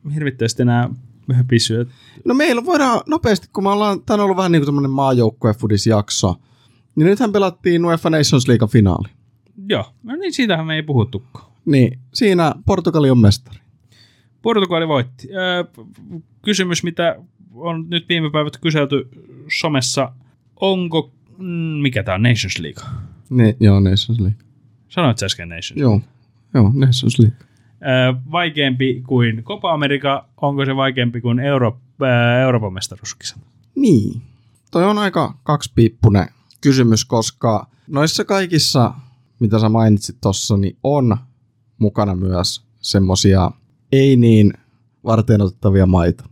hirvittävästi enää höpisyä. No meillä voidaan nopeasti, kun me ollaan, tämä on ollut vähän niin kuin tämmöinen maajoukkuefudis-jakso, niin nythän pelattiin UEFA Nations League finaali. Joo, no niin siitähän me ei puhuttukaan. Niin, siinä Portugali on mestari. Portugali voitti. Öö, kysymys, mitä on nyt viime päivät kyselty somessa, onko, mm, mikä tämä on, Nations League? Ne, joo, Nations League. Sanoit sä äsken Nations League? Joo, joo, Nations League. Öö, vaikeampi kuin Copa America, onko se vaikeampi kuin Euro, öö, Euroopan mestaruuskisat? Niin, toi on aika kaksipiippunen kysymys, koska noissa kaikissa, mitä sä mainitsit tossa, niin on mukana myös semmosia ei niin varteenotettavia maita.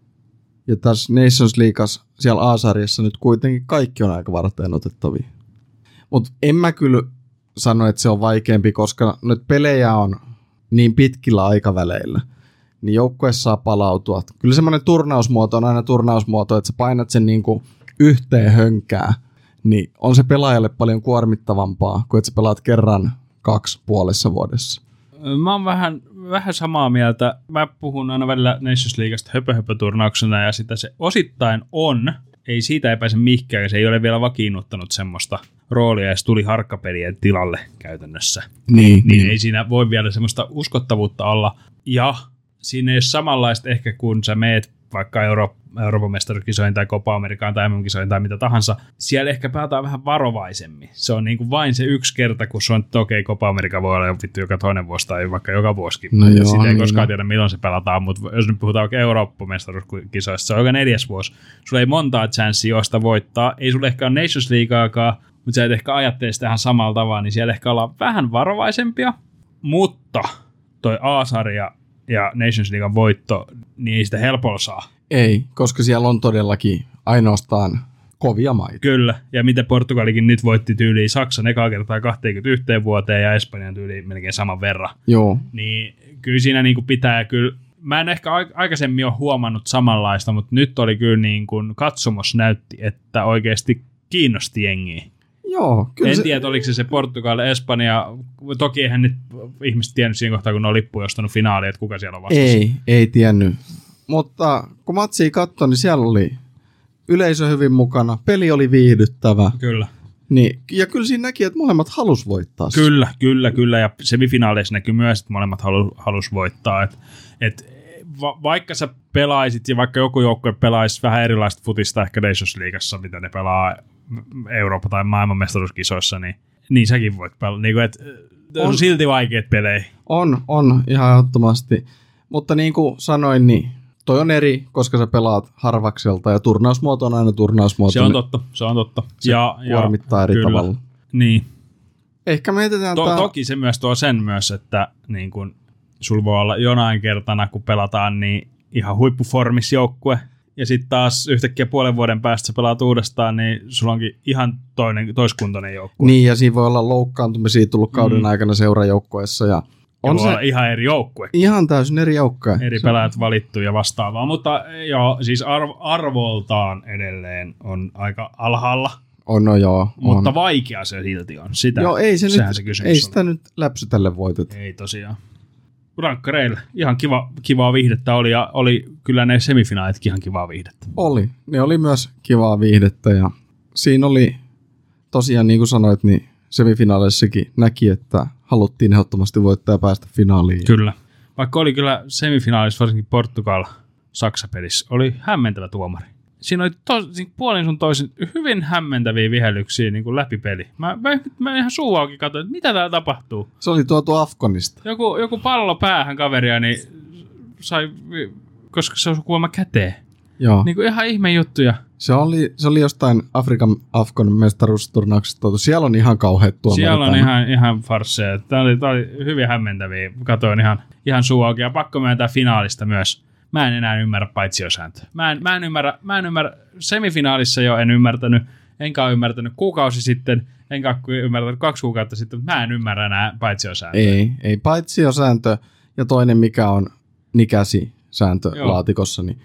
Ja tässä Nations Leagueassa, siellä A-sarjassa nyt kuitenkin kaikki on aika varteenotettavia. Mutta en mä kyllä sano, että se on vaikeampi, koska nyt pelejä on niin pitkillä aikaväleillä, niin joukkue saa palautua. Kyllä semmoinen turnausmuoto on aina turnausmuoto, että sä painat sen niinku yhteen hönkää, niin on se pelaajalle paljon kuormittavampaa, kuin että sä pelaat kerran kaksi puolessa vuodessa. Mä oon vähän, vähän samaa mieltä. Mä puhun aina välillä Nations Leagueasta höpö-höpö-turnauksena, ja sitä se osittain on. Ei siitä ei pääse mihinkään, se ei ole vielä vakiinnuttanut semmoista roolia, ja se tuli harkkapelien tilalle käytännössä. Niin, niin ei siinä voi vielä semmoista uskottavuutta olla. Ja siinä ei ole samanlaista ehkä, kun sä meet vaikka Euro- Euroopan mestaruuskisoihin tai Copa Amerikaan tai M M-kisoihin tai mitä tahansa. Siellä ehkä pelataan vähän varovaisemmin. Se on niin kuin vain se yksi kerta, kun se on, että okei, Copa America voi olla vittu joka toinen vuosi tai vaikka joka vuosikin. No joo, Sitä ei niin koskaan no. tiedä, milloin se pelataan, mutta jos nyt puhutaan oikein Euroopan mestaruuskisoista, se on joka neljäs vuosi. Sulla ei montaa chanssia josta voittaa. Ei sulla ehkä ole Nations Leagueaakaan, mutta sä et ehkä ajattele sitä ihan samalla tavalla, niin siellä ehkä ollaan vähän varovaisempia. Mutta toi A-sarja ja Nations Leaguean voitto, niin ei sitä helpolla saa. Ei, koska siellä on todellakin ainoastaan kovia maita. Kyllä, ja miten Portugalikin nyt voitti tyyliin Saksan ekaa kertaa kaksikymmentäyksi vuoteen ja Espanjan tyyliin melkein saman verran. Joo. Niin kyllä siinä niin kuin pitää kyllä, mä en ehkä aikaisemmin ole huomannut samanlaista, mutta nyt oli kyllä niin kuin katsomus näytti, että oikeasti kiinnosti jengiä. Joo, kyllä en se... tiedä, oliko se se Portugal, Espanja, toki eihän nyt ihmiset tiennyt siinä kohtaa, kun ne on lippuja ostanut finaaliin, että kuka siellä on vastassa. Ei, ei tiennyt. Mutta kun matsia katsoi, niin siellä oli yleisö hyvin mukana, peli oli viihdyttävä. Kyllä. Niin, ja kyllä siinä näki, että molemmat halus voittaa. Kyllä, kyllä, kyllä. Ja semifinaaleissa näkyy myös, että molemmat halu, halus voittaa. Et, et, va, vaikka sä pelaisit ja vaikka joku joukkue pelaisi vähän erilaista futista ehkä Nations Leagueassa, mitä ne pelaa Eurooppa- tai maailmanmestaruuskisoissa, niin, niin säkin voit pelata. Niin kuin, et, on, on silti vaikeat pelejä. On, on ihan ehdottomasti. Mutta niin kuin sanoin, niin toi on eri, koska sä pelaat harvakselta ja turnausmuoto on aina turnausmuoto. Se on totta, se on totta. Se ja, kuormittaa ja, eri kyllä. tavalla. Niin. Ehkä mietitään to, tää... Toki se myös tuo sen myös, että niin kun, sulla voi olla jonain kertana, kun pelataan, niin ihan huippuformis joukkue. Ja sitten taas yhtäkkiä puolen vuoden päästä sä pelaat uudestaan, niin sulla onkin ihan toinen, toiskuntoinen joukkue. Niin, ja siinä voi olla loukkaantumisia tullut kauden mm. aikana seurajoukkueessa. Ja on ja se ihan eri joukkue. Ihan täysin eri joukkue. Eri pelaajat valittu ja vastaavaa. Mutta joo, siis arvo, arvoltaan edelleen on aika alhaalla. On, no joo. On. Mutta vaikea se silti on. Sitä, joo, ei, se nyt, se ei sitä nyt läpsytälle voitettu. Ei tosiaan. Rankkareilla. Ihan kiva, kivaa viihdettä oli, ja oli kyllä ne semifinaalitkin ihan kivaa viihdettä. Oli. Ne oli myös kivaa viihdettä, ja siinä oli tosiaan, niin kuin sanoit, niin semifinaaleissakin näki, että haluttiin ehdottomasti voittaa ja päästä finaaliin. Kyllä. Vaikka oli kyllä semifinaalissa, varsinkin Portugal-Saksa-pelissä, oli hämmentävä tuomari. Siinä oli tos, siinä puolin sun toisin hyvin hämmentäviä vihellyksiä niin kuin läpi peli. Mä, mä, mä ihan suu auki katsoin, että mitä täällä tapahtuu. Se oli tuotu Afkonista. Joku, joku pallo päähän kaveria, niin sai, koska se on kuulemma käteen. Joo. Niin kuin ihan ihme juttuja. Se oli, se oli jostain Afrikan Afkon mestaruusturnauksesta tuotu. Siellä on ihan kauheat tuomarit. Siellä on ihan, ihan farsseja. Tämä oli, tämä oli hyvin hämmentäviä. Katoin ihan, ihan suu auki. Ja pakko myöntää finaalista myös. Mä en enää ymmärrä paitsiosääntö. Mä en, mä en ymmärrä, mä en ymmärrä, semifinaalissa jo en ymmärtänyt, enkä ole ymmärtänyt kuukausi sitten, enkä ole ymmärtänyt kaksi kuukautta sitten, mutta mä en ymmärrä enää paitsiosääntö. Ei, ei paitsiosääntö ja toinen mikä on nikäsi-sääntö Joo. laatikossa, niin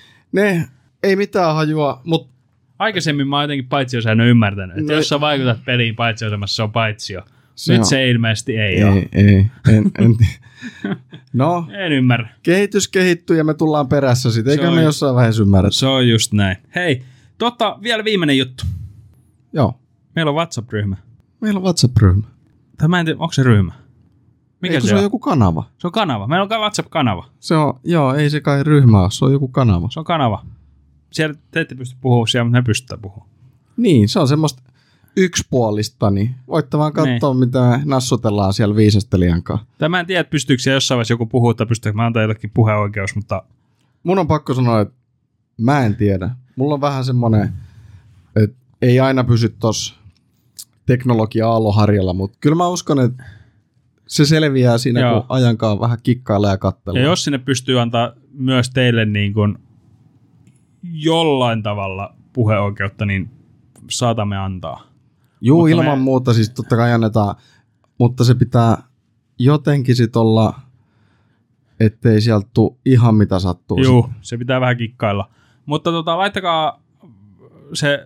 ne ei mitään hajua, mutta... Aikaisemmin mä oon jotenkin paitsiosäännön ymmärtänyt, että no, jos sä vaikutat peliin paitsiosemassa, se on paitsio. Se Nyt on. Se ilmeisesti ei, ei ole. Ei, en, en. No, en ymmärrä. Kehitys kehittyy ja me tullaan perässä sitten, eikä on, me jossain vaiheessa ymmärrä. Se on just näin. Hei, tota, vielä viimeinen juttu. Joo. Meillä on WhatsApp-ryhmä. Meillä on WhatsApp-ryhmä. Tai mä en tiedä, onko se ryhmä? Mikä Eikö se, se on? on joku kanava? Se on kanava. Meillä on WhatsApp-kanava. Se on, joo, ei se kai ryhmä ole, se on joku kanava. Se on kanava. Siellä te ette pysty puhumaan siellä, mutta ne pystytään puhumaan. Niin, se on semmoista yksipuolista, niin voitte vaan katsoa, niin. mitä me nassutellaan siellä viisastelijan kanssa. Tai mä en tiedä, että pystyykö siellä jossain vaiheessa joku puhua, tai pystyykö mä antaa jotakin puheoikeus, mutta... Mun on pakko sanoa, että mä en tiedä. Mulla on vähän semmoinen, että ei aina pysy tossa teknologia-aalloharjalla, mutta kyllä mä uskon, että se selviää siinä, Joo. kun ajankaan vähän kikkailla ja katsella. Ja jos sinne pystyy antaa myös teille niin kuin jollain tavalla puheoikeutta, niin saatamme antaa. Juu, mutta ilman me... muuta siis totta kai annetaan, mutta se pitää jotenkin sit olla, ettei sieltä tule ihan mitä sattuu. Juu, sit. Se pitää vähän kikkailla. Mutta tota, laittakaa se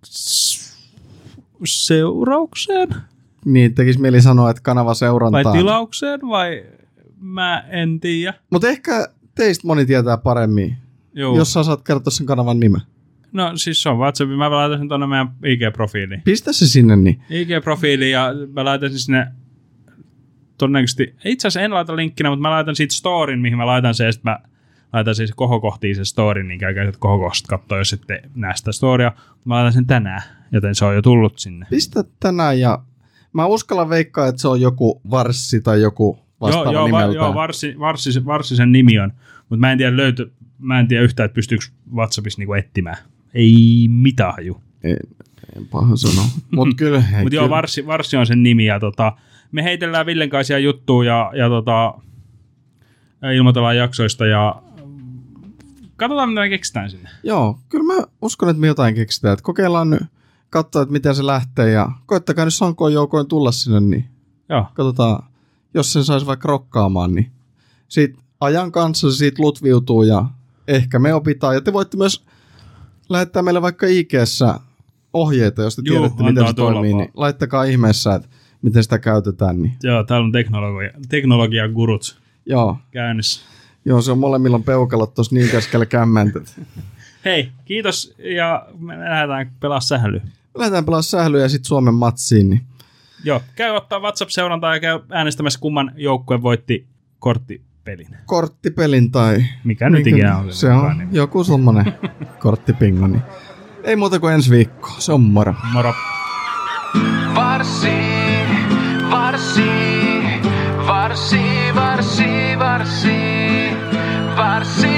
seuraukseen. Niin, tekisi mieli sanoa, että kanava seurantaan. Vai tilaukseen, vai mä en tiedä. Mutta ehkä teistä moni tietää paremmin, Juu. jos sä saat kertoa sen kanavan nimen. No siis se on WhatsApp, mä laitan sen tuonne meidän I G-profiiliin. Pistä se sinne niin. I G-profiiliin ja mä laitan sen sinne todennäköisesti, itse asiassa en laita linkkinä, mutta mä laitan siitä storin, mihin mä laitan se, ja sitten mä laitan siis kohokohtiin sen storin, niin käykää sitten kohokohdat katsoa, jos ette näe sitä storia. Mä laitan sen tänään, joten se on jo tullut sinne. Pistä tänään ja mä uskallan veikkaa, että se on joku Varssi tai joku vastaava joo, nimeltään. Joo, varssi, varssi, varssi sen nimi on, mutta mä en tiedä löyty, mä en tiedä yhtään, että pystyykö WhatsAppissa niinku etsimään. Ei mitään haju. En, en paha sanoa. Mutta kyllä. Mut joo, Varssi, Varssi on sen nimi ja tota, me heitellään Villen kanssa juttua ja, ja tota, ilmoitellaan jaksoista ja katsotaan, mitä me keksitään sinne. Joo, kyllä mä uskon, että me jotain keksitään. Et kokeillaan nyt, katsoa, että miten se lähtee ja koettakaa nyt sankoin joukoin tulla sinne, niin joo. Katsotaan, jos sen saisi vaikka rokkaamaan, niin siitä ajan kanssa se siitä lutviutuu ja ehkä me opitaan. Ja te voitte myös lähettää meille vaikka I G:ssä ohjeita, jos te Juu, tiedätte, miten se toimii, niin laittakaa ihmeessä, että miten sitä käytetään. Niin. Joo, täällä on teknologia, teknologian gurut Joo. käynnissä. Joo, se on molemmilla peukalot tuossa niin keskellä kämmäntet. Hei, kiitos ja me lähdetään pelaa sählyä. Me lähdetään pelaa sählyä ja sitten Suomen matsiin. Niin. Joo, käy ottaa WhatsApp-seurantaa ja käy äänestämässä kumman joukkue voitti korttipelin. Korttipelin tai... Mikä nyt ikinä on. Se on niin. Joku semmoinen korttipingo. Niin. Ei muuta kuin ensi viikko. Se on moro. Moro. Varssi, varssi, varssi, varssi, varssi, varssi.